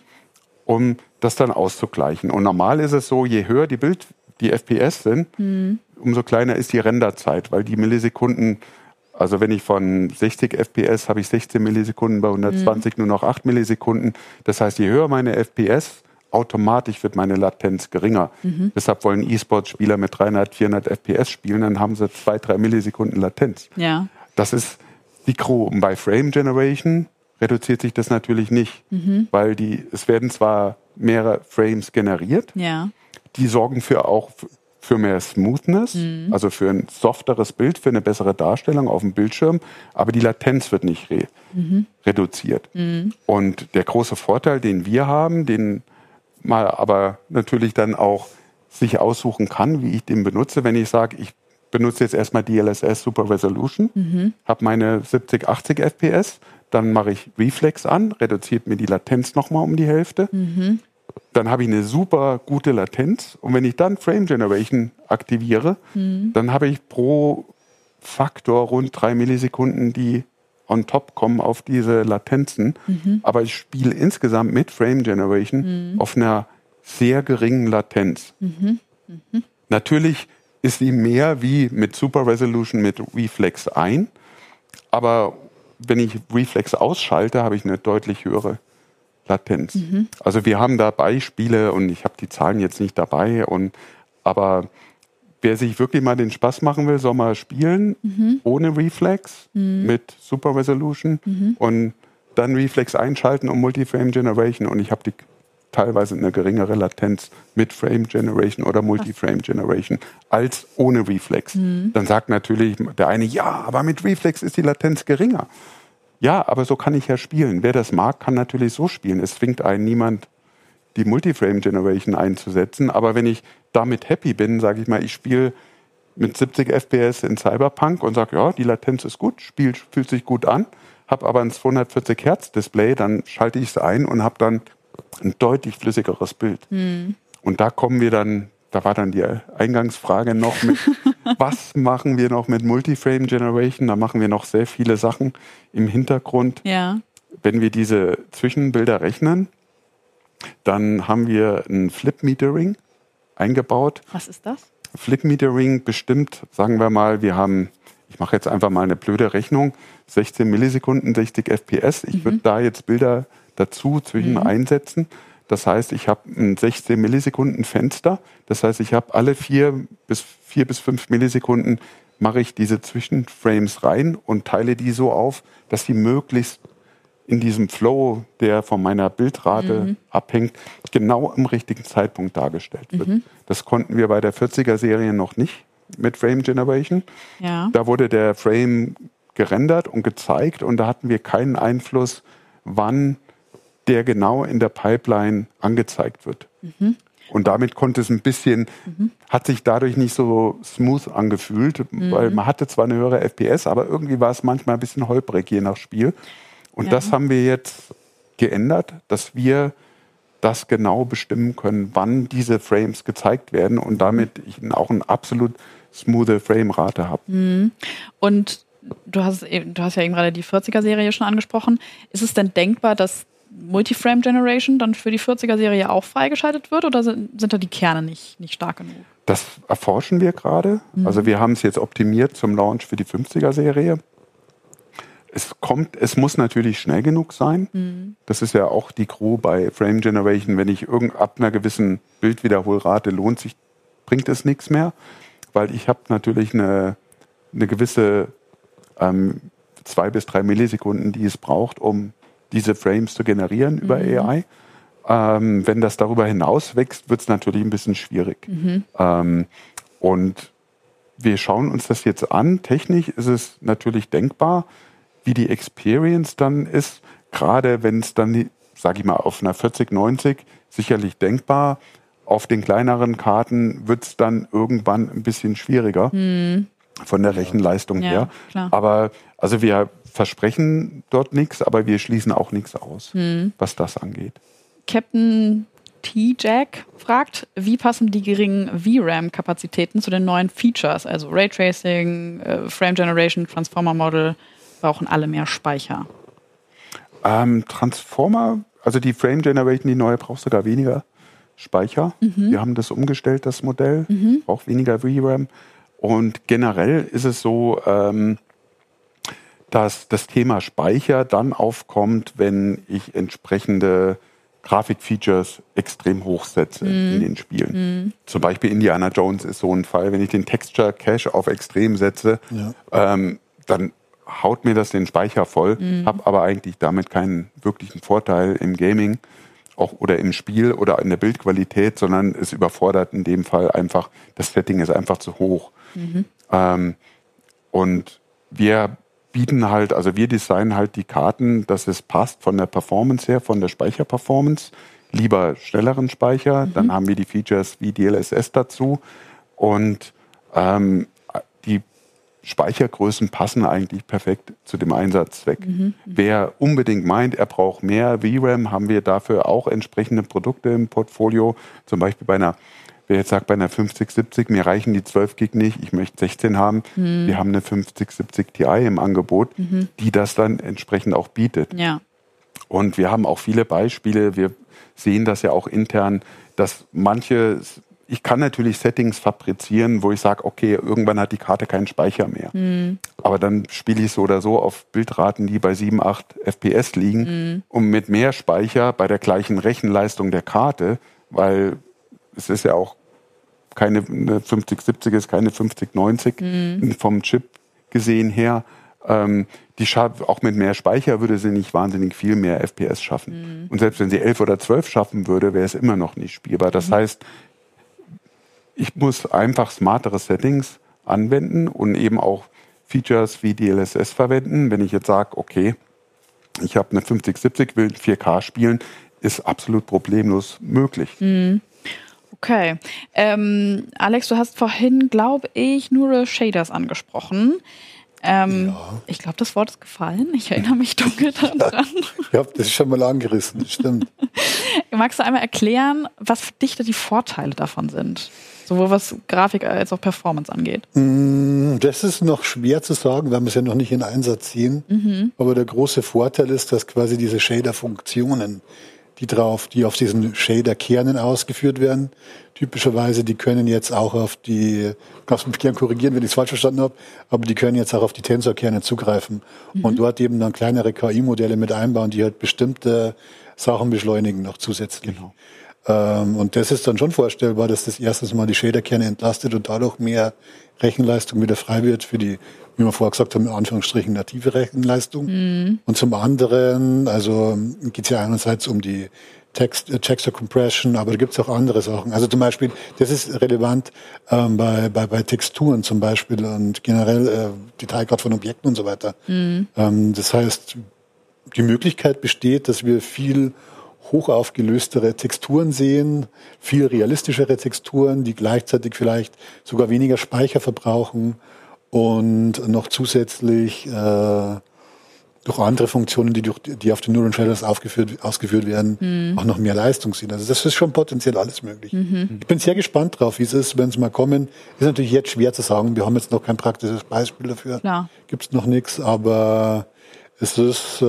B: um das dann auszugleichen. Und normal ist es so, je höher die FPS sind, umso kleiner ist die Renderzeit, weil die Millisekunden, also wenn ich von 60 FPS habe ich 16 Millisekunden, bei 120 nur noch 8 Millisekunden. Das heißt, je höher meine FPS, automatisch wird meine Latenz geringer. Deshalb wollen E-Sport-Spieler mit 300, 400 FPS spielen, dann haben sie 2-3 Millisekunden Latenz. Ja. Das ist die Crew. Und bei Frame Generation reduziert sich das natürlich nicht, weil es werden zwar mehrere Frames generiert, die sorgen für mehr Smoothness, also für ein softeres Bild, für eine bessere Darstellung auf dem Bildschirm, aber die Latenz wird nicht reduziert. Und der große Vorteil, den wir haben, den man aber natürlich dann auch sich aussuchen kann, wie ich den benutze, wenn ich sage, ich benutze jetzt erstmal DLSS Super Resolution, habe meine 70, 80 FPS, dann mache ich Reflex an, reduziert mir die Latenz nochmal um die Hälfte. Dann habe ich eine super gute Latenz. Und wenn ich dann Frame Generation aktiviere, dann habe ich pro Faktor rund 3 Millisekunden, die on top kommen auf diese Latenzen. Aber ich spiele insgesamt mit Frame Generation auf einer sehr geringen Latenz. Natürlich ist sie mehr wie mit Super Resolution mit Reflex ein. Aber wenn ich Reflex ausschalte, habe ich eine deutlich höhere Latenz. Also wir haben da Beispiele und ich habe die Zahlen jetzt nicht dabei, aber wer sich wirklich mal den Spaß machen will, soll mal spielen ohne Reflex mit Super Resolution und dann Reflex einschalten und Multi-Frame Generation und ich habe teilweise eine geringere Latenz mit Frame Generation oder Multi-Frame Generation als ohne Reflex. Dann sagt natürlich der eine, ja, aber mit Reflex ist die Latenz geringer. Ja, aber so kann ich ja spielen. Wer das mag, kann natürlich so spielen. Es zwingt einen niemand, die Multi-Frame Generation einzusetzen. Aber wenn ich damit happy bin, sage ich mal, ich spiele mit 70 FPS in Cyberpunk und sage, ja, die Latenz ist gut, Spiel fühlt sich gut an, habe aber ein 240 Hertz Display, dann schalte ich es ein und habe dann ein deutlich flüssigeres Bild. Und da kommen wir dann, da war dann die Eingangsfrage noch mit, was machen wir noch mit Multi-Frame Generation? Da machen wir noch sehr viele Sachen im Hintergrund. Wenn wir diese Zwischenbilder rechnen, dann haben wir ein Flip-Metering eingebaut.
A: Was ist das?
B: Flip-Metering bestimmt, sagen wir mal, ich mache jetzt einfach mal eine blöde Rechnung, 16 Millisekunden, 60 FPS. Ich würde da jetzt Bilder dazu zwischen einsetzen. Das heißt, ich habe ein 16 Millisekunden Fenster. Das heißt, ich habe alle 4 bis 5 Millisekunden mache ich diese Zwischenframes rein und teile die so auf, dass die möglichst in diesem Flow, der von meiner Bildrate abhängt, genau im richtigen Zeitpunkt dargestellt wird. Das konnten wir bei der 40er-Serie noch nicht mit Frame Generation.
A: Ja.
B: Da wurde der Frame gerendert und gezeigt und da hatten wir keinen Einfluss, wann der genau in der Pipeline angezeigt wird. Und damit konnte es ein bisschen, hat sich dadurch nicht so smooth angefühlt, weil man hatte zwar eine höhere FPS, aber irgendwie war es manchmal ein bisschen holprig, je nach Spiel. Und das haben wir jetzt geändert, dass wir das genau bestimmen können, wann diese Frames gezeigt werden und damit ich auch eine absolut smoothe Framerate habe.
A: Und du hast ja eben gerade die 40er-Serie schon angesprochen. Ist es denn denkbar, dass Multiframe Generation dann für die 40er-Serie auch freigeschaltet wird oder sind da die Kerne nicht stark genug?
B: Das erforschen wir gerade. Also wir haben es jetzt optimiert zum Launch für die 50er-Serie. Es muss natürlich schnell genug sein. Das ist ja auch die Crew bei Frame Generation. Wenn ich ab einer gewissen Bildwiederholrate bringt es nichts mehr, weil ich habe natürlich eine gewisse 2 bis 3 Millisekunden, die es braucht, um diese Frames zu generieren über AI. Wenn das darüber hinaus wächst, wird es natürlich ein bisschen schwierig. Und wir schauen uns das jetzt an. Technisch ist es natürlich denkbar, wie die Experience dann ist. Gerade wenn es dann, sage ich mal, auf einer 4090 sicherlich denkbar. Auf den kleineren Karten wird es dann irgendwann ein bisschen schwieriger von der Rechenleistung her.
A: Klar.
B: Aber also wir versprechen dort nichts, aber wir schließen auch nichts aus, was das angeht.
A: Captain T-Jack fragt, wie passen die geringen VRAM-Kapazitäten zu den neuen Features? Also Raytracing, Frame Generation, Transformer Model, brauchen alle mehr Speicher.
B: Transformer, also die Frame Generation, die neue, braucht sogar weniger Speicher. Wir haben das umgestellt, das Modell, braucht weniger VRAM. Und generell ist es so, dass das Thema Speicher dann aufkommt, wenn ich entsprechende Grafikfeatures extrem hoch setze in den Spielen. Zum Beispiel Indiana Jones ist so ein Fall. Wenn ich den Texture Cache auf extrem setze, dann haut mir das den Speicher voll, habe aber eigentlich damit keinen wirklichen Vorteil im Gaming auch oder im Spiel oder in der Bildqualität, sondern es überfordert in dem Fall einfach, das Setting ist einfach zu hoch. Und wir bieten halt, also wir designen halt die Karten, dass es passt von der Performance her, von der Speicherperformance, lieber schnelleren Speicher, dann haben wir die Features wie DLSS dazu und die Speichergrößen passen eigentlich perfekt zu dem Einsatzzweck. Wer unbedingt meint, er braucht mehr VRAM, haben wir dafür auch entsprechende Produkte im Portfolio. Zum Beispiel wer jetzt sagt, bei einer 5070, mir reichen die 12 Gig nicht, ich möchte 16 haben. Wir haben eine 5070 Ti im Angebot, die das dann entsprechend auch bietet.
A: Ja.
B: Und wir haben auch viele Beispiele, wir sehen das ja auch intern, dass ich kann natürlich Settings fabrizieren, wo ich sage, okay, irgendwann hat die Karte keinen Speicher mehr. Aber dann spiele ich so oder so auf Bildraten, die bei 7, 8 FPS liegen und mit mehr Speicher bei der gleichen Rechenleistung der Karte, weil es ist ja auch eine 5070 ist keine 5090 vom Chip gesehen her. Auch mit mehr Speicher würde sie nicht wahnsinnig viel mehr FPS schaffen. Und selbst wenn sie 11 oder 12 schaffen würde, wäre es immer noch nicht spielbar. Das heißt, ich muss einfach smartere Settings anwenden und eben auch Features wie DLSS verwenden. Wenn ich jetzt sage, okay, ich habe eine 5070, will 4K spielen, ist absolut problemlos möglich.
A: Okay. Alex, du hast vorhin, glaube ich, Neural Shaders angesprochen. Ich glaube, das Wort ist gefallen. Ich erinnere mich dunkel daran.
C: Ja, das ist schon mal angerissen, das stimmt.
A: Magst du einmal erklären, was für dich da die Vorteile davon sind? Sowohl was Grafik als auch Performance angeht.
C: Das ist noch schwer zu sagen, weil wir es ja noch nicht in Einsatz ziehen. Aber der große Vorteil ist, dass quasi diese Shader-Funktionen, die auf diesen Shader-Kernen ausgeführt werden, typischerweise, die können jetzt auch auf kannst mich gern korrigieren, wenn ich es falsch verstanden habe, aber die können jetzt auch auf die Tensor-Kerne zugreifen und dort eben dann kleinere KI-Modelle mit einbauen, die halt bestimmte Sachen beschleunigen noch zusätzlich.
B: Genau.
C: Und das ist dann schon vorstellbar, dass das erstens mal die Shaderkerne entlastet und dadurch mehr Rechenleistung wieder frei wird für die, wie wir vorher gesagt haben, in Anführungsstrichen native Rechenleistung. Und zum anderen, also geht es ja einerseits um die Texture Compression, aber da gibt es auch andere Sachen. Also zum Beispiel, das ist relevant bei Texturen zum Beispiel und generell Detailgrad von Objekten und so weiter. Das heißt, die Möglichkeit besteht, dass wir viel hochaufgelöstere Texturen sehen, viel realistischere Texturen, die gleichzeitig vielleicht sogar weniger Speicher verbrauchen und noch zusätzlich durch andere Funktionen, die auf den Neural Shaders ausgeführt werden, auch noch mehr Leistung sind. Also das ist schon potenziell alles möglich. Ich bin sehr gespannt drauf, wie es ist, wenn es mal kommen. Ist natürlich jetzt schwer zu sagen. Wir haben jetzt noch kein praktisches Beispiel dafür. Gibt es noch nichts, aber es ist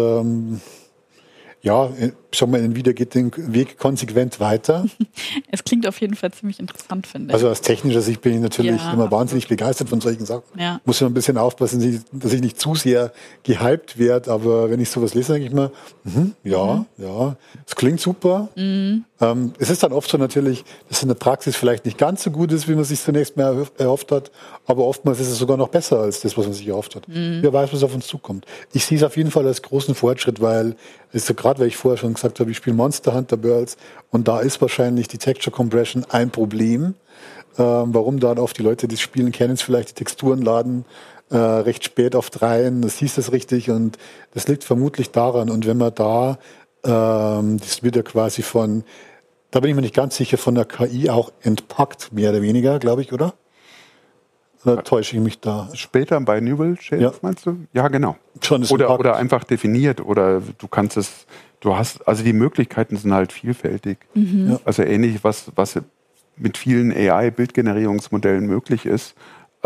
C: ja, schau mal, Nvidia geht den Weg konsequent weiter.
A: Es klingt auf jeden Fall ziemlich interessant, finde ich.
C: Also aus technischer Sicht bin ich natürlich immer wahnsinnig begeistert von solchen Sachen. Muss immer ein bisschen aufpassen, dass ich nicht zu sehr gehypt werde, aber wenn ich sowas lese, denke ich mir, ja, es klingt super. Es ist dann oft so natürlich, dass in der Praxis vielleicht nicht ganz so gut ist, wie man sich zunächst mal erhofft hat, aber oftmals ist es sogar noch besser als das, was man sich erhofft hat. Wer weiß, was auf uns zukommt. Ich sehe es auf jeden Fall als großen Fortschritt, weil weil ich vorher schon gesagt habe, ich spiele Monster Hunter Worlds und da ist wahrscheinlich die Texture Compression ein Problem. Warum dann oft die Leute, die spielen, kennen es vielleicht, die Texturen laden recht spät auf 3, das hieß das richtig und das liegt vermutlich daran. Und wenn man da, das wird ja quasi da bin ich mir nicht ganz sicher, von der KI auch entpackt, mehr oder weniger, glaube ich, oder? Oder täusche ich mich da?
B: Später bei Neural Shaders, meinst du? Ja, genau. Oder einfach definiert oder also die Möglichkeiten sind halt vielfältig. Ja. Also ähnlich, was mit vielen AI-Bildgenerierungsmodellen möglich ist,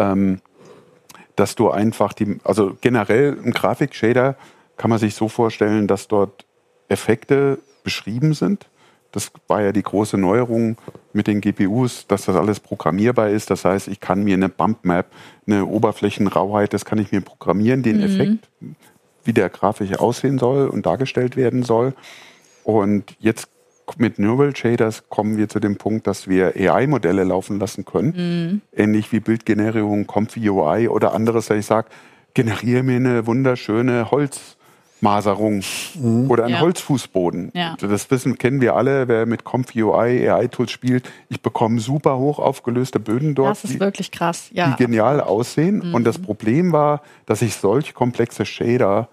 B: dass du einfach also generell ein Grafikshader kann man sich so vorstellen, dass dort Effekte beschrieben sind. Das war ja die große Neuerung mit den GPUs, dass das alles programmierbar ist. Das heißt, ich kann mir eine Bump-Map, eine Oberflächenrauheit, das kann ich mir programmieren, den Effekt, wie der grafisch aussehen soll und dargestellt werden soll. Und jetzt mit Neural Shaders kommen wir zu dem Punkt, dass wir AI-Modelle laufen lassen können. Ähnlich wie Bildgenerierung, ComfyUI oder anderes, dass ich sage, generiere mir eine wunderschöne Holzmaserung oder einen Holzfußboden. Ja. Das kennen wir alle, wer mit ComfyUI, AI-Tools spielt. Ich bekomme super hoch aufgelöste Böden dort.
A: Das ist wirklich krass. Ja.
B: Die genial aussehen. Und das Problem war, dass ich solch komplexe Shader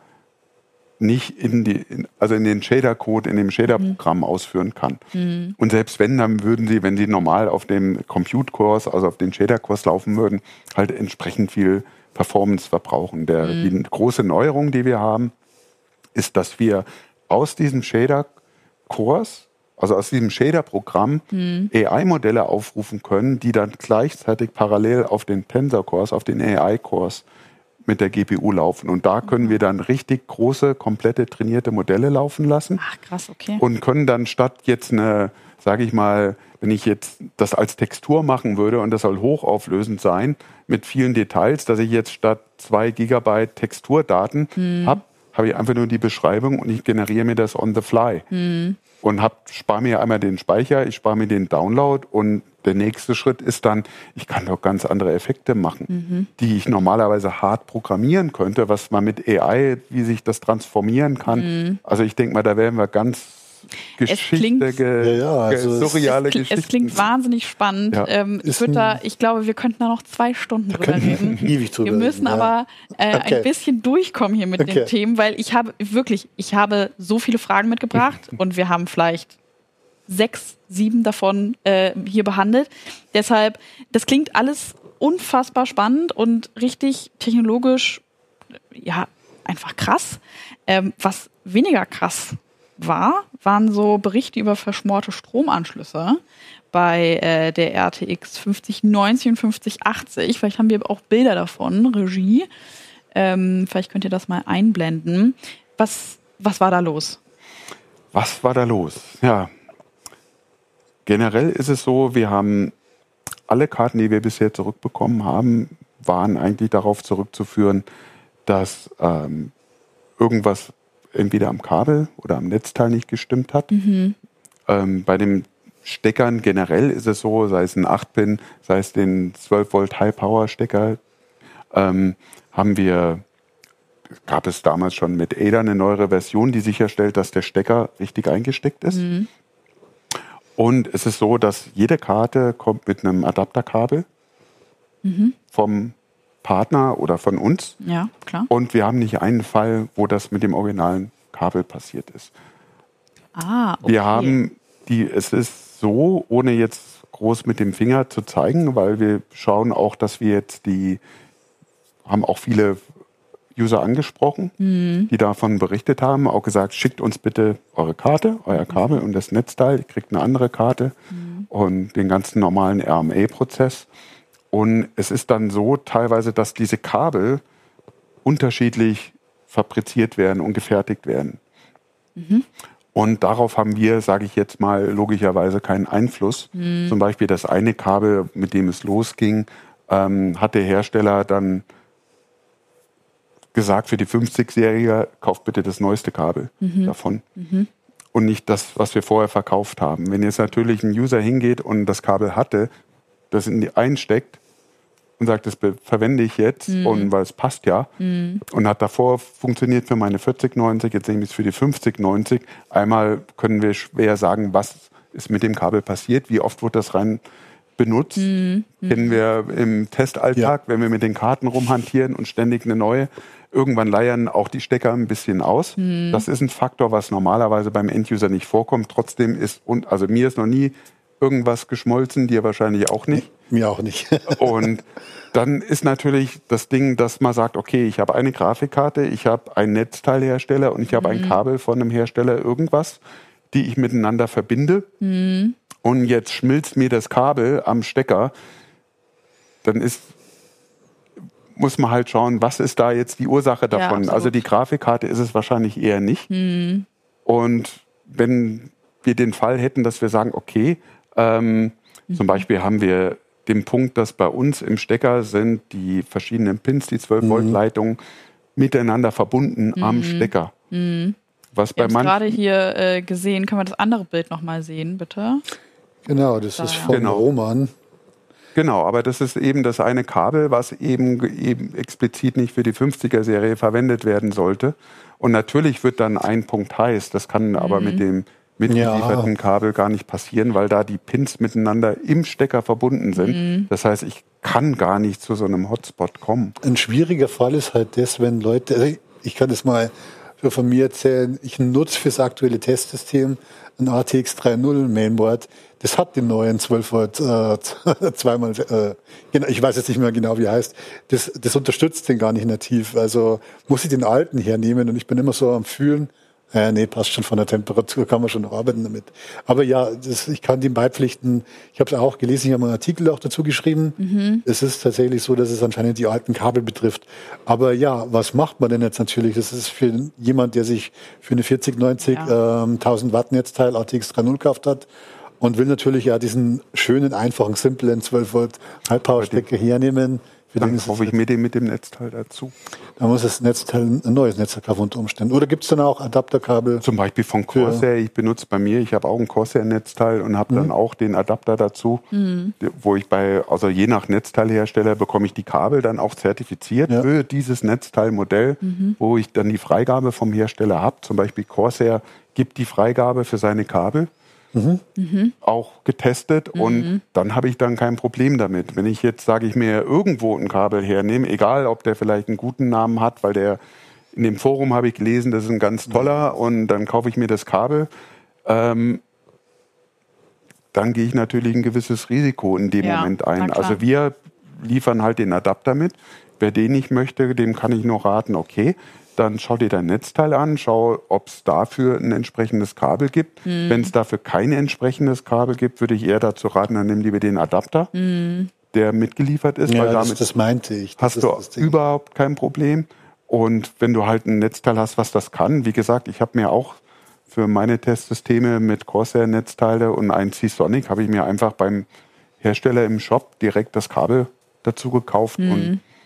B: nicht in den Shader-Code, in dem Shader-Programm ausführen kann. Und selbst dann würden sie, wenn sie normal auf dem Compute-Kurs, also auf den Shader-Kurs laufen würden, halt entsprechend viel Performance verbrauchen. Die große Neuerung, die wir haben, ist, dass wir aus diesem Shader-Kurs, also aus diesem Shader-Programm, AI-Modelle aufrufen können, die dann gleichzeitig parallel auf den Tensor-Kurs, auf den AI-Kurs mit der GPU laufen. Und da können wir dann richtig große, komplette, trainierte Modelle laufen lassen.
A: Ach, krass, okay.
B: Und können dann statt jetzt sage ich mal, wenn ich jetzt das als Textur machen würde und das soll hochauflösend sein, mit vielen Details, dass ich jetzt statt 2 Gigabyte Texturdaten habe ich einfach nur die Beschreibung und ich generiere mir das on the fly. Und spare mir einmal den Speicher, ich spare mir den Download und der nächste Schritt ist dann, ich kann doch ganz andere Effekte machen, die ich normalerweise hart programmieren könnte, was man mit AI, wie sich das transformieren kann. Also ich denke mal, da werden wir ganz surreale Geschichten.
A: Es klingt wahnsinnig spannend. Ja. Ich glaube, wir könnten da noch 2 Stunden drüber reden. Wir müssen aber ein bisschen durchkommen hier mit den Themen, weil ich habe so viele Fragen mitgebracht und wir haben vielleicht 6, 7 davon hier behandelt. Deshalb, das klingt alles unfassbar spannend und richtig technologisch, einfach krass. Was weniger krass waren so Berichte über verschmorte Stromanschlüsse bei der RTX 5090 und 5080. Vielleicht haben wir auch Bilder davon, Regie. Vielleicht könnt ihr das mal einblenden. Was war da los?
B: Was war da los? Ja, generell ist es so, wir haben alle Karten, die wir bisher zurückbekommen haben, waren eigentlich darauf zurückzuführen, dass irgendwas entweder am Kabel oder am Netzteil nicht gestimmt hat. Bei den Steckern generell ist es so, sei es ein 8-Pin, sei es den 12-Volt High-Power-Stecker, gab es damals schon mit Ada eine neuere Version, die sicherstellt, dass der Stecker richtig eingesteckt ist. Und es ist so, dass jede Karte kommt mit einem Adapterkabel vom Partner oder von uns.
A: Ja, klar.
B: Und wir haben nicht einen Fall, wo das mit dem originalen Kabel passiert ist.
A: Ah, okay.
B: Es ist so, ohne jetzt groß mit dem Finger zu zeigen, weil wir schauen auch, dass wir jetzt haben auch viele User angesprochen, die davon berichtet haben, auch gesagt, schickt uns bitte eure Karte, euer Kabel und das Netzteil, ihr kriegt eine andere Karte und den ganzen normalen RMA-Prozess. Und es ist dann so teilweise, dass diese Kabel unterschiedlich fabriziert werden und gefertigt werden. Und darauf haben wir, sage ich jetzt mal, logischerweise keinen Einfluss. Zum Beispiel das eine Kabel, mit dem es losging, hat der Hersteller dann gesagt, für die 50-Serie, kauft bitte das neueste Kabel davon. Und nicht das, was wir vorher verkauft haben. Wenn jetzt natürlich ein User hingeht und das Kabel hatte, das einsteckt und sagt, das verwende ich jetzt, und weil es passt ja, und hat davor funktioniert für meine 4090, jetzt nehme ich es für die 5090. Einmal können wir schwer sagen, was ist mit dem Kabel passiert, wie oft wird das rein benutzt. Kennen wir im Testalltag, wenn wir mit den Karten rumhantieren und ständig eine neue. Irgendwann leiern auch die Stecker ein bisschen aus. Das ist ein Faktor, was normalerweise beim Enduser nicht vorkommt. Trotzdem also mir ist noch nie irgendwas geschmolzen, dir wahrscheinlich auch nicht.
C: Mir auch nicht.
B: Und dann ist natürlich das Ding, dass man sagt, okay, ich habe eine Grafikkarte, ich habe einen Netzteilhersteller und ich habe ein Kabel von einem Hersteller irgendwas, die ich miteinander verbinde. Und jetzt schmilzt mir das Kabel am Stecker, dann muss man halt schauen, was ist da jetzt die Ursache davon.
A: Ja,
B: also die Grafikkarte ist es wahrscheinlich eher nicht. Und wenn wir den Fall hätten, dass wir sagen, okay, zum Beispiel haben wir den Punkt, dass bei uns im Stecker sind die verschiedenen Pins, die 12-Volt-Leitungen, miteinander verbunden am Stecker. Was
A: Wir
B: bei
A: haben gerade hier gesehen, können wir das andere Bild nochmal sehen, bitte?
C: Genau, das ist von Roman.
B: Genau, aber das ist eben das eine Kabel, was eben explizit nicht für die 50er-Serie verwendet werden sollte. Und natürlich wird dann ein Punkt heiß. Das kann aber mit dem mitgelieferten Kabel gar nicht passieren, weil da die Pins miteinander im Stecker verbunden sind. Das heißt, ich kann gar nicht zu so einem Hotspot kommen.
C: Ein schwieriger Fall ist halt das, wenn Leute, ich kann das mal von mir erzählen, ich nutze fürs aktuelle Testsystem ein ATX 3.0 Mainboard. Das hat den neuen 12 Volt zweimal, ich weiß jetzt nicht mehr genau, wie er heißt. Das unterstützt den gar nicht nativ. Also muss ich den alten hernehmen und ich bin immer so am Fühlen. Nee, passt schon, von der Temperatur kann man schon noch arbeiten damit. Aber ja, ich kann dem beipflichten. Ich habe es auch gelesen, ich habe einen Artikel auch dazu geschrieben. Es ist tatsächlich so, dass es anscheinend die alten Kabel betrifft. Aber ja, was macht man denn jetzt natürlich? Das ist für jemand, der sich für eine 4090 1000 Watt Netzteil ATX 3.0 gekauft hat und will natürlich ja diesen schönen, einfachen, simplen 12 Volt High-Power-Stecker hernehmen.
B: Dann kaufe ich mir den mit dem Netzteil dazu.
C: Da muss das Netzteil ein neues Netzteil kaufen unter Umständen. Oder gibt es dann auch Adapterkabel?
B: Zum Beispiel von Corsair. Ich benutze bei mir, ich habe auch ein Corsair-Netzteil und habe dann auch den Adapter dazu, wo ich also je nach Netzteilhersteller bekomme ich die Kabel dann auch zertifiziert für dieses Netzteilmodell, wo ich dann die Freigabe vom Hersteller habe. Zum Beispiel Corsair gibt die Freigabe für seine Kabel. Auch getestet und dann habe ich dann kein Problem damit. Wenn ich jetzt, sage ich mir, irgendwo ein Kabel hernehme, egal ob der vielleicht einen guten Namen hat, weil der in dem Forum habe ich gelesen, das ist ein ganz toller und dann kaufe ich mir das Kabel, dann gehe ich natürlich ein gewisses Risiko in dem Moment ein. Also wir liefern halt den Adapter mit. Wer den nicht möchte, dem kann ich nur raten, okay, dann schau dir dein Netzteil an, schau, ob es dafür ein entsprechendes Kabel gibt. Wenn es dafür kein entsprechendes Kabel gibt, würde ich eher dazu raten, dann nimm lieber den Adapter, der mitgeliefert ist.
C: Ja,
B: weil damit
C: das meinte ich.
B: hast du überhaupt kein Problem. Und wenn du halt ein Netzteil hast, was das kann, wie gesagt, ich habe mir auch für meine Testsysteme mit Corsair-Netzteile und ein C-Sonic, habe ich mir einfach beim Hersteller im Shop direkt das Kabel dazu gekauft und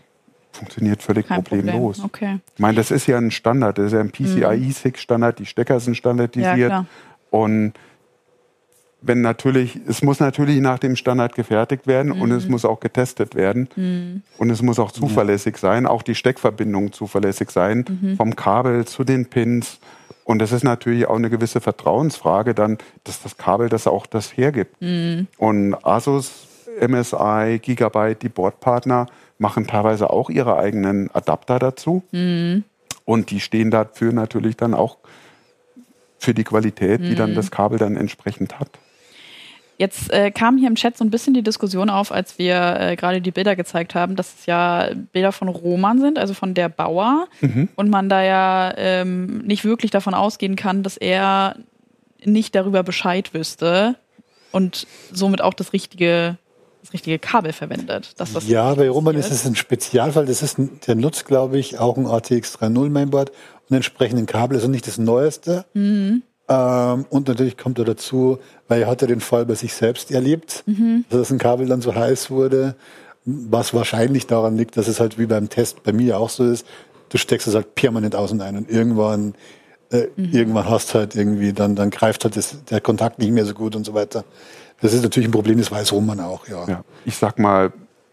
B: funktioniert völlig
A: Kein
B: problemlos.
A: Problem. Okay.
B: Ich meine, das ist ja ein Standard, das ist ja ein PCIe 6 Standard, die Stecker sind standardisiert.
A: Ja, klar.
B: Und wenn natürlich, es muss natürlich nach dem Standard gefertigt werden und es muss auch getestet werden und es muss auch zuverlässig sein, auch die Steckverbindung zuverlässig sein, vom Kabel zu den Pins. Und das ist natürlich auch eine gewisse Vertrauensfrage dann, dass das Kabel das auch das hergibt. Und Asus, MSI, Gigabyte, die Boardpartner machen teilweise auch ihre eigenen Adapter dazu. Und die stehen dafür natürlich dann auch für die Qualität, die dann das Kabel dann entsprechend hat.
A: Jetzt kam hier im Chat so ein bisschen die Diskussion auf, als wir gerade die Bilder gezeigt haben, dass es ja Bilder von Roman sind, also von der Bauer. Und man da ja nicht wirklich davon ausgehen kann, dass er nicht darüber Bescheid wüsste und somit auch das richtige Kabel verwendet. Dass das
C: ja, bei Roman ist es ein Spezialfall. Der nutzt, glaube ich, auch ein ATX 3.0 Mainboard und entsprechenden Kabel. Also nicht das Neueste. Und natürlich kommt er dazu, weil er hatte den Fall bei sich selbst erlebt, dass ein Kabel dann so heiß wurde, was wahrscheinlich daran liegt, dass es halt wie beim Test bei mir auch so ist, du steckst es halt permanent aus und ein und irgendwann hast halt irgendwie, dann greift halt der Kontakt nicht mehr so gut und so weiter. Das ist natürlich ein Problem, das weiß Roman auch, ja.
B: Ich sag mal,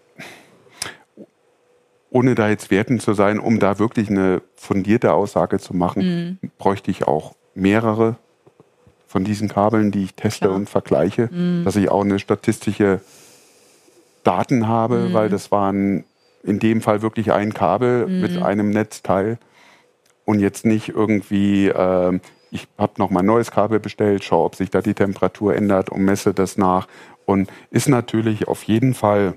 B: ohne da jetzt wertend zu sein, um da wirklich eine fundierte Aussage zu machen, bräuchte ich auch mehrere von diesen Kabeln, die ich teste und vergleiche, dass ich auch eine statistische Daten habe, weil das waren in dem Fall wirklich ein Kabel mit einem Netzteil und jetzt nicht irgendwie, ich habe nochmal ein neues Kabel bestellt, schaue, ob sich da die Temperatur ändert und messe das nach. Und ist natürlich auf jeden Fall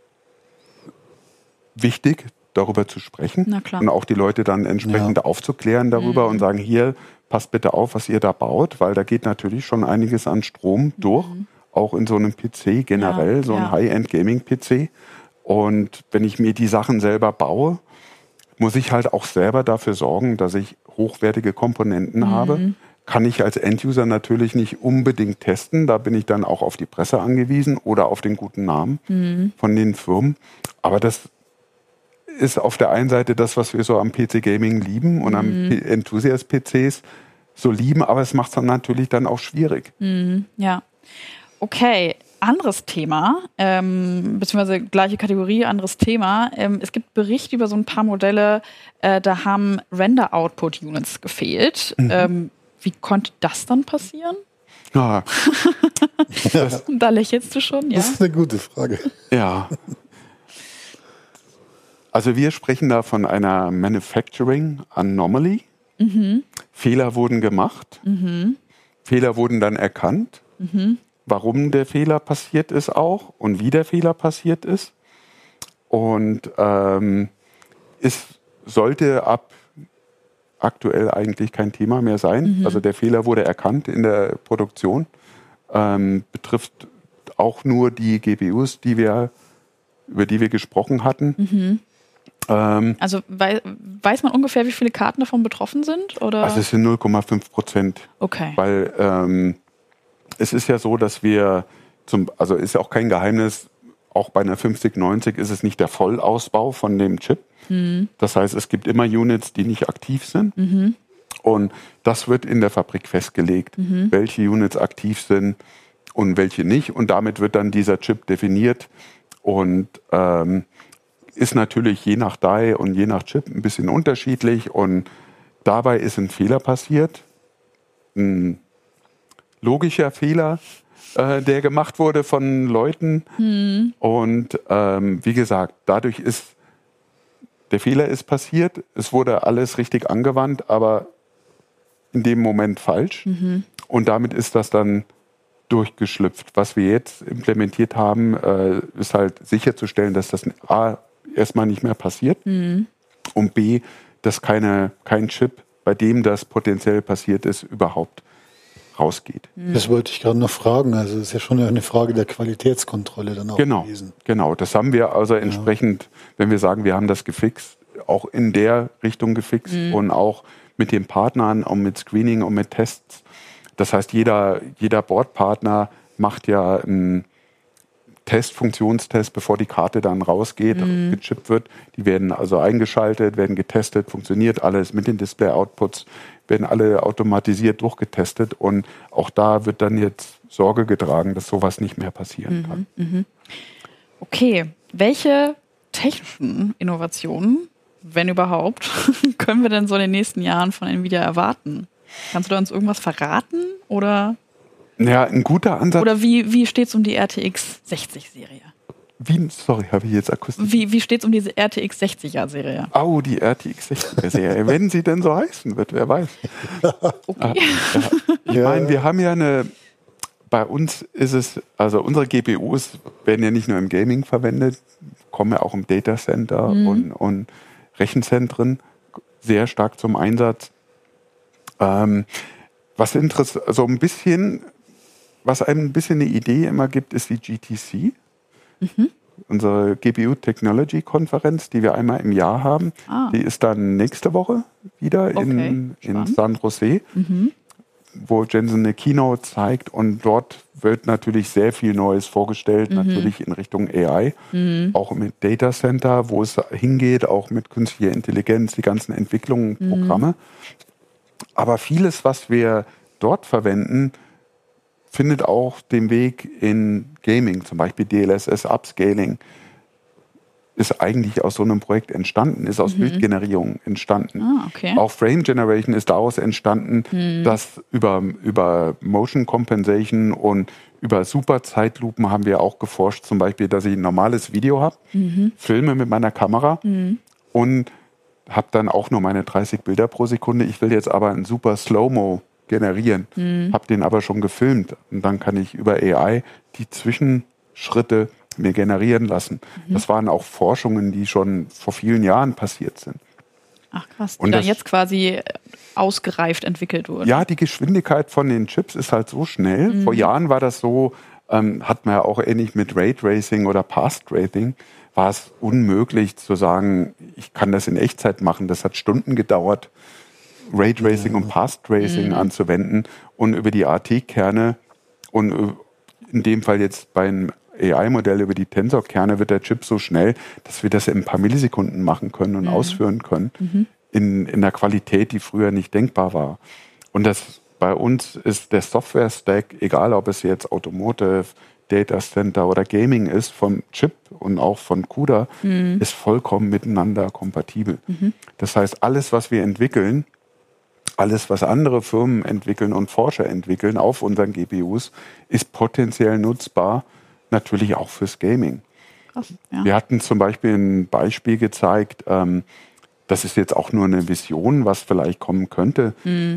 B: wichtig, darüber zu sprechen und auch die Leute dann entsprechend aufzuklären darüber und sagen, hier, passt bitte auf, was ihr da baut, weil da geht natürlich schon einiges an Strom durch, auch in so einem PC generell, so ein High-End-Gaming-PC. Und wenn ich mir die Sachen selber baue, muss ich halt auch selber dafür sorgen, dass ich hochwertige Komponenten habe. Kann ich als End-User natürlich nicht unbedingt testen. Da bin ich dann auch auf die Presse angewiesen oder auf den guten Namen von den Firmen. Aber das ist auf der einen Seite das, was wir so am PC-Gaming lieben und am Enthusiast-PCs so lieben, aber es macht es dann natürlich dann auch schwierig.
A: Ja. Okay, anderes Thema, beziehungsweise gleiche Kategorie, anderes Thema. Es gibt Berichte über so ein paar Modelle, da haben Render-Output-Units gefehlt. Wie konnte das dann passieren?
B: Ja.
A: Da lächelst du schon, ja?
C: Das ist eine gute Frage.
B: Ja. Also wir sprechen da von einer Manufacturing Anomaly. Fehler wurden gemacht. Fehler wurden dann erkannt. Warum der Fehler passiert ist auch und wie der Fehler passiert ist. Und es sollte ab aktuell eigentlich kein Thema mehr sein. Also der Fehler wurde erkannt in der Produktion. Betrifft auch nur die GPUs, über die wir gesprochen hatten.
A: Also weiß man ungefähr, wie viele Karten davon betroffen sind? Oder?
B: Also es sind 0,5%.
A: Okay.
B: Weil es ist ja so, dass wir, also ist ja auch kein Geheimnis, auch bei einer 5090 ist es nicht der Vollausbau von dem Chip. Das heißt, es gibt immer Units, die nicht aktiv sind. Und das wird in der Fabrik festgelegt, welche Units aktiv sind und welche nicht. Und damit wird dann dieser Chip definiert und ist natürlich je nach Die und je nach Chip ein bisschen unterschiedlich. Und dabei ist ein Fehler passiert. Ein logischer Fehler, der gemacht wurde von Leuten. Und wie gesagt, dadurch ist der Fehler ist passiert. Es wurde alles richtig angewandt, aber in dem Moment falsch. Und damit ist das dann durchgeschlüpft. Was wir jetzt implementiert haben, ist halt sicherzustellen, dass das A, erstmal nicht mehr passiert und B, dass kein Chip, bei dem das potenziell passiert ist, überhaupt rausgeht.
C: Das wollte ich gerade noch fragen. Also das ist ja schon eine Frage der Qualitätskontrolle dann auch gewesen.
B: Genau, das haben wir also entsprechend, wenn wir sagen, wir haben das gefixt, auch in der Richtung gefixt und auch mit den Partnern und mit Screening und mit Tests. Das heißt, jeder Boardpartner macht ja einen Funktionstests, bevor die Karte dann rausgeht, gechippt wird. Die werden also eingeschaltet, werden getestet, funktioniert alles mit den Display-Outputs, werden alle automatisiert durchgetestet und auch da wird dann jetzt Sorge getragen, dass sowas nicht mehr passieren kann.
A: Okay, welche technischen Innovationen, wenn überhaupt, können wir denn so in den nächsten Jahren von Nvidia erwarten? Kannst du da uns irgendwas verraten oder?
B: Ja, ein guter Ansatz.
A: Oder wie steht es um die RTX 60-Serie?
B: Sorry, habe ich jetzt akustisch.
A: Wie steht es um diese RTX 60er-Serie?
B: Oh, die RTX 60er-Serie. Wenn sie denn so heißen wird, wer weiß.
A: Okay.
B: Ich meine, wir haben ja bei uns ist es, also unsere GPUs werden ja nicht nur im Gaming verwendet, kommen ja auch im Datacenter und Rechenzentren sehr stark zum Einsatz. Was einem ein bisschen eine Idee immer gibt, ist die GTC. Unsere GPU Technology Konferenz, die wir einmal im Jahr haben. Die ist dann nächste Woche wieder in San Jose, wo Jensen eine Keynote zeigt und dort wird natürlich sehr viel Neues vorgestellt, natürlich in Richtung AI, auch mit Data Center, wo es hingeht, auch mit künstlicher Intelligenz, die ganzen Entwicklungen, Programme. Aber vieles, was wir dort verwenden, findet auch den Weg in Gaming, zum Beispiel DLSS Upscaling, ist eigentlich aus so einem Projekt entstanden, ist aus Bildgenerierung entstanden.
A: Okay.
B: Auch Frame Generation ist daraus entstanden, dass über Motion Compensation und über Superzeitlupen haben wir auch geforscht, zum Beispiel, dass ich ein normales Video habe, filme mit meiner Kamera und habe dann auch nur meine 30 Bilder pro Sekunde. Ich will jetzt aber ein super Slow-Mo generieren, habe den aber schon gefilmt und dann kann ich über AI die Zwischenschritte mir generieren lassen. Das waren auch Forschungen, die schon vor vielen Jahren passiert sind.
A: Ach krass, die dann jetzt quasi ausgereift entwickelt wurden.
B: Ja, die Geschwindigkeit von den Chips ist halt so schnell. Vor Jahren war das so, hat man ja auch ähnlich mit Raytracing oder Path Tracing, war es unmöglich zu sagen, ich kann das in Echtzeit machen. Das hat Stunden gedauert, Raytracing und Path Tracing anzuwenden und über die AT-Kerne und in dem Fall jetzt beim AI-Modell über die Tensor-Kerne wird der Chip so schnell, dass wir das in ein paar Millisekunden machen können und ausführen können in einer Qualität, die früher nicht denkbar war. Und das bei uns ist der Software-Stack, egal ob es jetzt Automotive, Data Center oder Gaming ist, vom Chip und auch von CUDA, ist vollkommen miteinander kompatibel. Das heißt, alles, was wir entwickeln, alles, was andere Firmen entwickeln und Forscher entwickeln auf unseren GPUs, ist potenziell nutzbar, natürlich auch fürs Gaming.
A: Krass, ja.
B: Wir hatten zum Beispiel ein Beispiel gezeigt, das ist jetzt auch nur eine Vision, was vielleicht kommen könnte.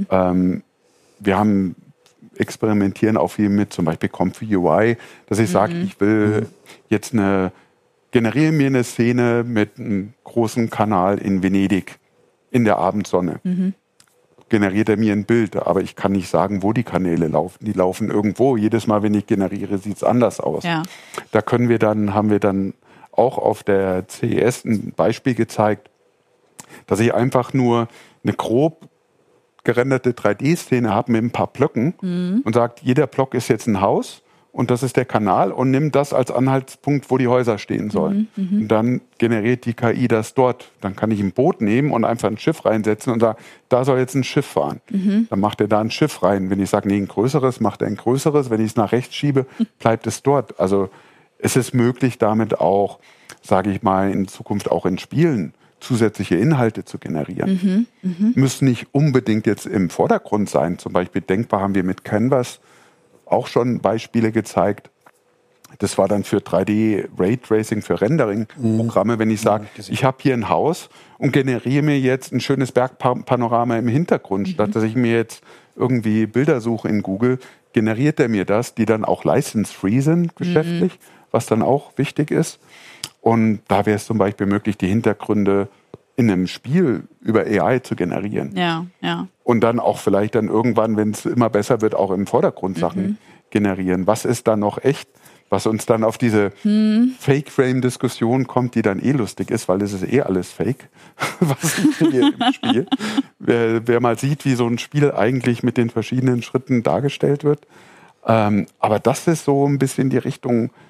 B: Wir experimentieren auch viel mit zum Beispiel Comfy UI, dass ich sage, ich will jetzt generiere mir eine Szene mit einem großen Kanal in Venedig in der Abendsonne. Generiert er mir ein Bild, aber ich kann nicht sagen, wo die Kanäle laufen. Die laufen irgendwo. Jedes Mal, wenn ich generiere, sieht es anders aus.
A: Ja.
B: Da haben wir dann auch auf der CES ein Beispiel gezeigt, dass ich einfach nur eine grob gerenderte 3D-Szene habe mit ein paar Blöcken und sagt, jeder Block ist jetzt ein Haus und das ist der Kanal und nimmt das als Anhaltspunkt, wo die Häuser stehen sollen. Und dann generiert die KI das dort. Dann kann ich ein Boot nehmen und einfach ein Schiff reinsetzen und sagen, da soll jetzt ein Schiff fahren. Dann macht er da ein Schiff rein. Wenn ich sage, nee, ein größeres, macht er ein größeres. Wenn ich es nach rechts schiebe, bleibt es dort. Also es ist möglich, damit auch, sage ich mal, in Zukunft auch in Spielen zusätzliche Inhalte zu generieren. Müssen nicht unbedingt jetzt im Vordergrund sein. Zum Beispiel denkbar haben wir mit Canvas auch schon Beispiele gezeigt. Das war dann für 3D-Raytracing, für Rendering-Programme, wenn ich sage, ich habe hier ein Haus und generiere mir jetzt ein schönes Bergpanorama im Hintergrund, statt dass ich mir jetzt irgendwie Bilder suche in Google, generiert er mir das, die dann auch license-free sind, geschäftlich, was dann auch wichtig ist. Und da wäre es zum Beispiel möglich, die Hintergründe in einem Spiel über AI zu generieren.
A: Ja, ja.
B: Und dann auch vielleicht dann irgendwann, wenn es immer besser wird, auch im Vordergrund Sachen generieren. Was ist da noch echt? Was uns dann auf diese Fake-Frame-Diskussion kommt, die dann lustig ist, weil es ist alles Fake, was ich sehe im Spiel. Wer mal sieht, wie so ein Spiel eigentlich mit den verschiedenen Schritten dargestellt wird. Aber das ist so ein bisschen die Richtung,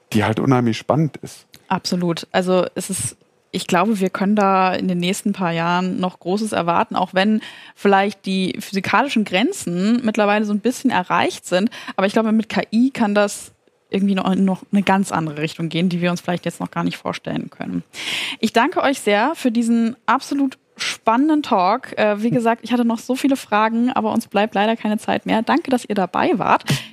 B: die halt unheimlich spannend ist.
A: Absolut. Also ich glaube, wir können da in den nächsten paar Jahren noch Großes erwarten, auch wenn vielleicht die physikalischen Grenzen mittlerweile so ein bisschen erreicht sind. Aber ich glaube, mit KI kann das irgendwie noch eine ganz andere Richtung gehen, die wir uns vielleicht jetzt noch gar nicht vorstellen können. Ich danke euch sehr für diesen absolut spannenden Talk. Wie gesagt, ich hatte noch so viele Fragen, aber uns bleibt leider keine Zeit mehr. Danke, dass ihr dabei wart.